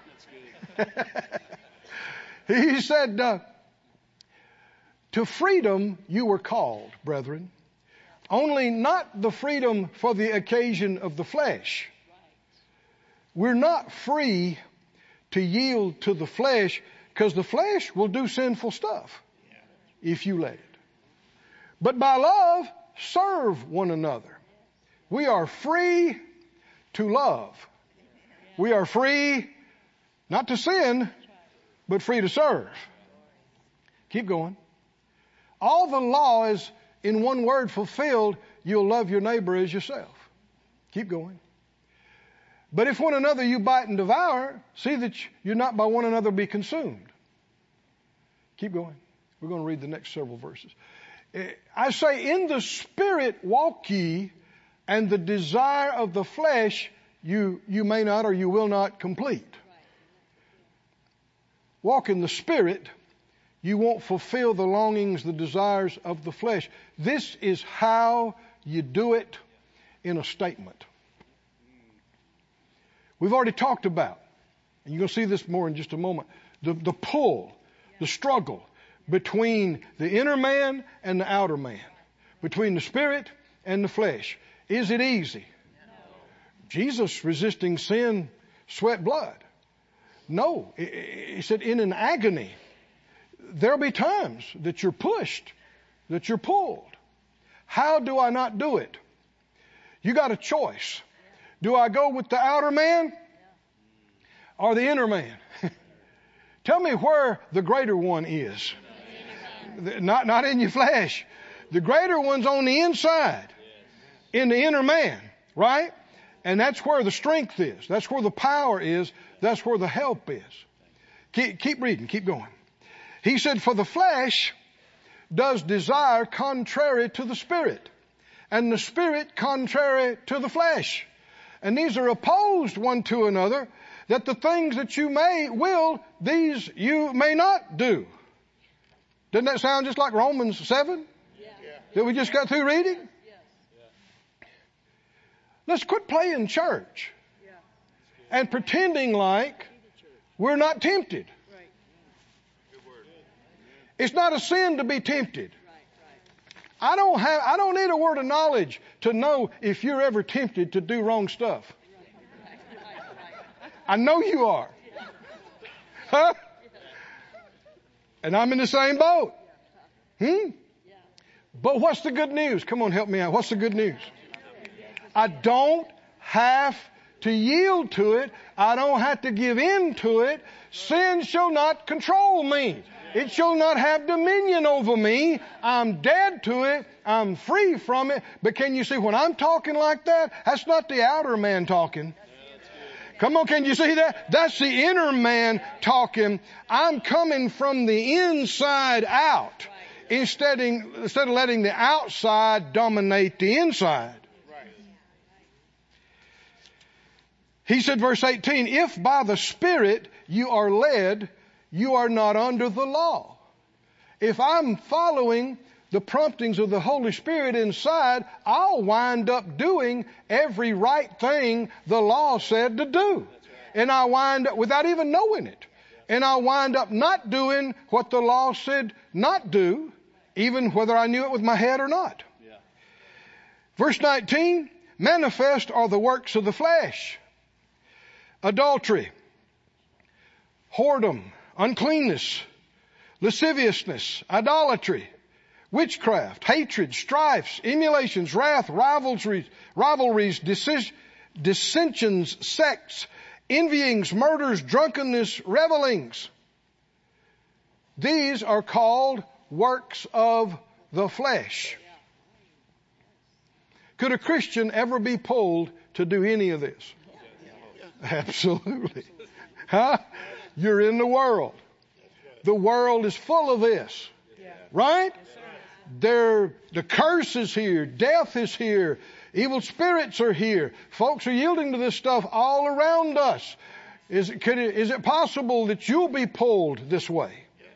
He said, uh, to freedom you were called, brethren, only not the freedom for the occasion of the flesh. We're not free to yield to the flesh because the flesh will do sinful stuff if you let it. But by love, serve one another. We are free to love. We are free not to sin, but free to serve. Keep going. All the law is in one word fulfilled. You'll love your neighbor as yourself. Keep going. But if one another you bite and devour, see that you're not by one another be consumed. Keep going. We're going to read the next several verses. I say, in the Spirit walk ye, and the desire of the flesh you, you may not or you will not complete. Walk in the Spirit, you won't fulfill the longings, the desires of the flesh. This is how you do it in a statement. We've already talked about, and you're going to see this more in just a moment, the, the pull, the struggle between the inner man and the outer man, between the spirit and the flesh. Is it easy? No. Jesus resisting sin sweat blood. No. He said in an agony, there'll be times that you're pushed, that you're pulled. How do I not do it? You got a choice. Do I go with the outer man or the inner man? Tell me where the greater one is. Not, not in your flesh. The greater one's on the inside, in the inner man, right? And that's where the strength is. That's where the power is. That's where the help is. Keep, keep reading. Keep going. He said, for the flesh does desire contrary to the spirit, and the spirit contrary to the flesh. And these are opposed one to another, that the things that you may will, these you may not do. Doesn't that sound just like Romans seven? Yeah. That we just got through reading? Yes. Let's quit playing church Yeah. and pretending like we're not tempted. Right. It's not a sin to be tempted. Right. Right. I don't have, I don't need a word of knowledge to know if you're ever tempted to do wrong stuff. Right. Right. Right. I know you are. Huh? And I'm in the same boat. Hmm? Yeah. But what's the good news? Come on, help me out. What's the good news? I don't have to yield to it. I don't have to give in to it. Sin shall not control me. It shall not have dominion over me. I'm dead to it. I'm free from it. But can you see, when I'm talking like that, that's not the outer man talking. Come on, can you see that? That's the inner man talking. I'm coming from the inside out instead of, instead of letting the outside dominate the inside. He said, verse eighteen, if by the Spirit you are led, you are not under the law. If I'm following the promptings of the Holy Spirit inside, I'll wind up doing every right thing the law said to do. And I'll wind up, without even knowing it, and I'll wind up not doing what the law said not do, even whether I knew it with my head or not. Yeah. Verse nineteen, manifest are the works of the flesh: adultery, whoredom, uncleanness, lasciviousness, idolatry, witchcraft, hatred, strifes, emulations, wrath, rivalries, rivalries, dissis- dissensions, sects, envyings, murders, drunkenness, revelings. These are called works of the flesh. Could a Christian ever be pulled to do any of this? Absolutely. Huh? You're in the world. The world is full of this. Right? There, the curse is here. Death is here. Evil spirits are here. Folks are yielding to this stuff all around us. Is it, could it, is it possible that you'll be pulled this way?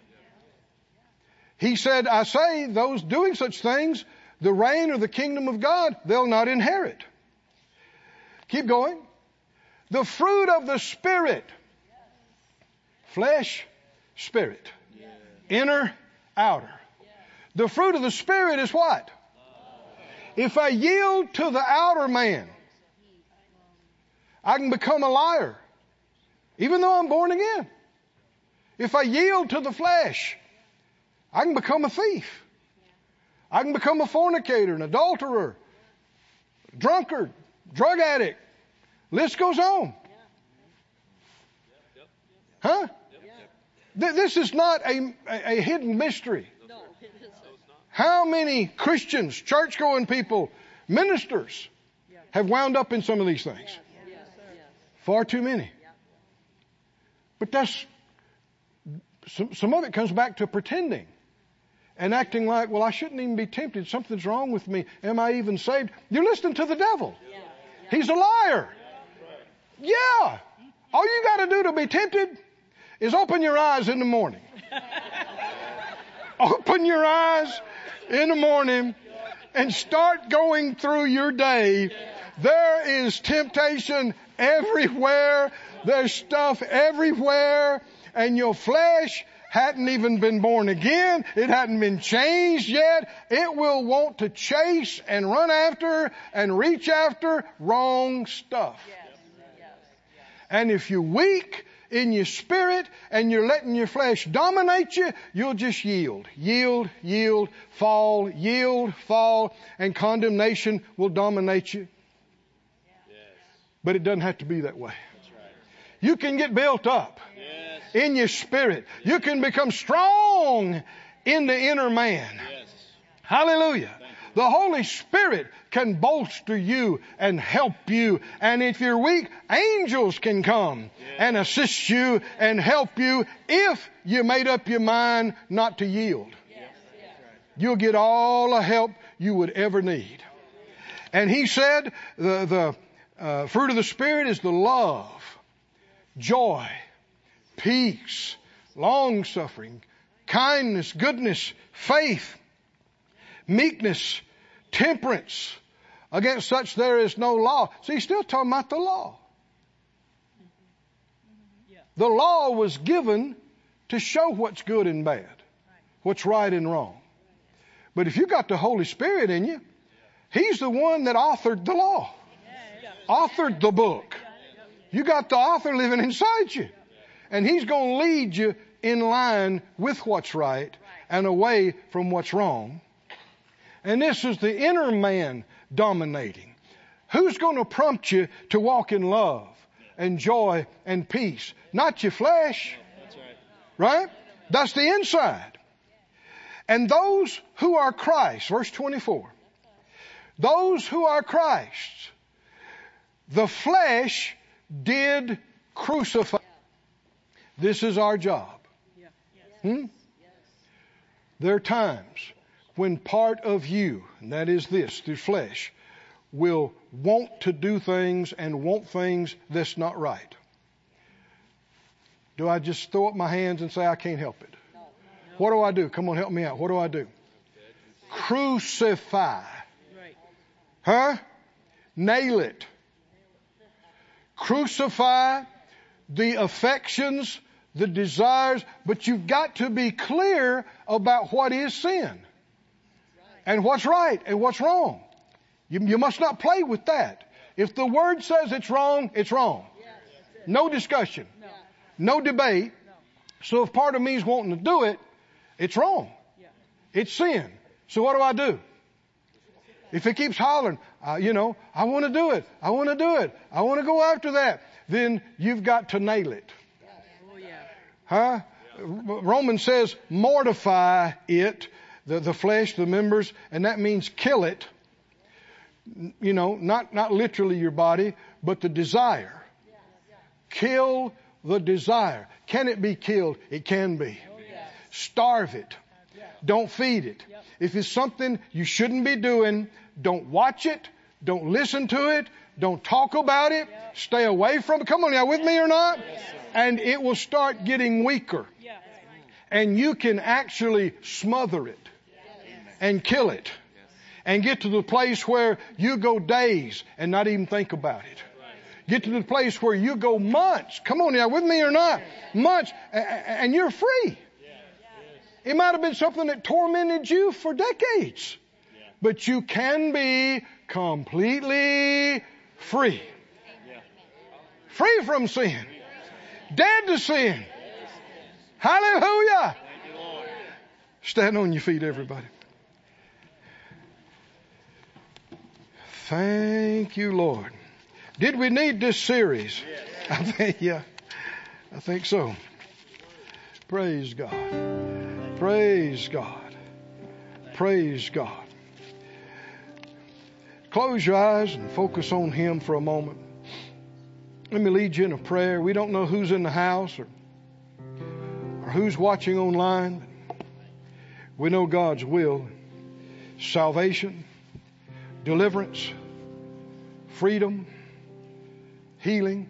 He said, I say, those doing such things, the reign of the kingdom of God, they'll not inherit. Keep going. The fruit of the Spirit. Flesh, spirit. Inner, outer. The fruit of the Spirit is what? If I yield to the outer man, I can become a liar, even though I'm born again. If I yield to the flesh, I can become a thief. I can become a fornicator, an adulterer, drunkard, drug addict. List goes on. Huh? This is not a, a hidden mystery. How many Christians, church-going people, ministers have wound up in some of these things? Far too many. But that's, some, some of it comes back to pretending and acting like, well, I shouldn't even be tempted. Something's wrong with me. Am I even saved? You're listening to the devil. He's a liar. Yeah. All you got to do to be tempted is open your eyes in the morning. Open your eyes in the morning and start going through your day. There is temptation everywhere. There's stuff everywhere. And your flesh hadn't even been born again. It hadn't been changed yet. It will want to chase and run after and reach after wrong stuff. And if you're weak in your spirit and you're letting your flesh dominate you, you'll just yield, yield, yield, fall, yield, fall, and condemnation will dominate you. Yes. But it doesn't have to be that way. That's right. You can get built up Yes. in your spirit. You can become strong in the inner man. Yes. Hallelujah. The Holy Spirit can bolster you and help you. And if you're weak, angels can come and assist you and help you if you made up your mind not to yield. You'll get all the help you would ever need. And he said the, the uh, fruit of the Spirit is the love, joy, peace, long-suffering, kindness, goodness, faith, meekness, temperance. Against such there is no law. So he's still talking about the law. The law was given to show what's good and bad, what's right and wrong. But if you got the Holy Spirit in you, He's the one that authored the law, authored the book. You got the author living inside you. And He's going to lead you in line with what's right and away from what's wrong. And this is the inner man dominating. Who's going to prompt you to walk in love and joy and peace? Not your flesh. That's right. Right? That's the inside. And those who are Christ, verse twenty-four, those who are Christ's, the flesh did crucify. This is our job. Hmm? There are times when part of you, and that is this, the flesh, will want to do things and want things that's not right. Do I just throw up my hands and say, I can't help it? No. No. What do I do? Come on, help me out. What do I do? Crucify. Right. Huh? Nail it. Crucify the affections, the desires, but you've got to be clear about what is sin and what's right and what's wrong. You, you must not play with that. If the Word says it's wrong, it's wrong. No discussion. No debate. So if part of me is wanting to do it, it's wrong. It's sin. So what do I do? If it keeps hollering, uh, you know, I want to do it. I want to do it. I want to go after that. Then you've got to nail it. Oh, yeah. Huh? Romans says mortify it, the, the flesh, the members, and that means kill it. You know, not, not literally your body, but the desire. Kill the desire. Can it be killed? It can be. Starve it. Don't feed it. If it's something you shouldn't be doing, don't watch it. Don't listen to it. Don't talk about it. Stay away from it. Come on, y'all with me or not? And it will start getting weaker. And you can actually smother it and kill it and get to the place where you go days and not even think about it. Get to the place where you go months. Come on, y'all with me or not? Months, and you're free. It might have been something that tormented you for decades. But you can be completely free. Free from sin. Dead to sin. Hallelujah. Stand on your feet, everybody. Thank you, Lord. Did we need this series? I think, yeah, I think so. Praise God. Praise God. Praise God. Close your eyes and focus on Him for a moment. Let me lead you in a prayer. We don't know who's in the house or, or who's watching online. We know God's will. Salvation, deliverance, freedom, healing.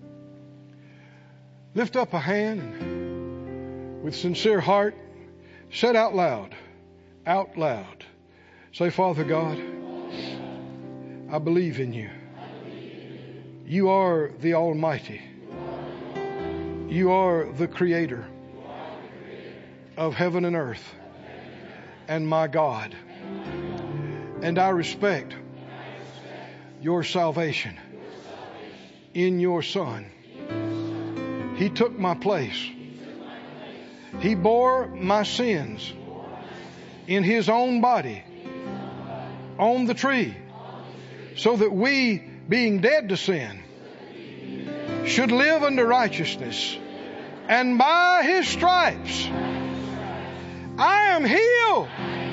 Lift up a hand and with sincere heart, say out loud, out loud. Say, Father God, I believe in you. You are the Almighty. You are the Creator of heaven and earth and my God. And I respect your salvation in your Son. He took my place. He bore my sins in His own body on the tree, so that we, being dead to sin, should live unto righteousness. And by His stripes I am healed.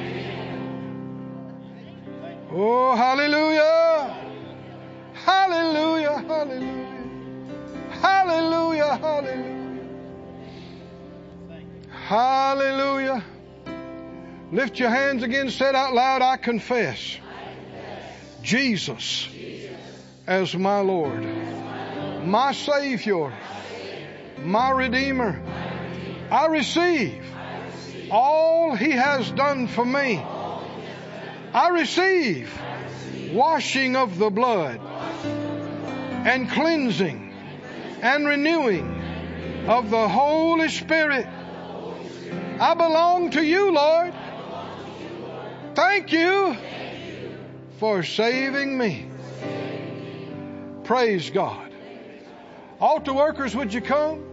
Oh, hallelujah. Hallelujah, hallelujah. Hallelujah, hallelujah. Hallelujah. Lift your hands again, say it out loud, I confess, I confess. Jesus, Jesus as my Lord, my, my Savior, my, Savior. my Redeemer. My Redeemer. I receive, I receive all He has done for me. I receive washing of the blood and cleansing and renewing of the Holy Spirit. I belong to you, Lord. Thank you for saving me. Praise God. Altar workers, would you come?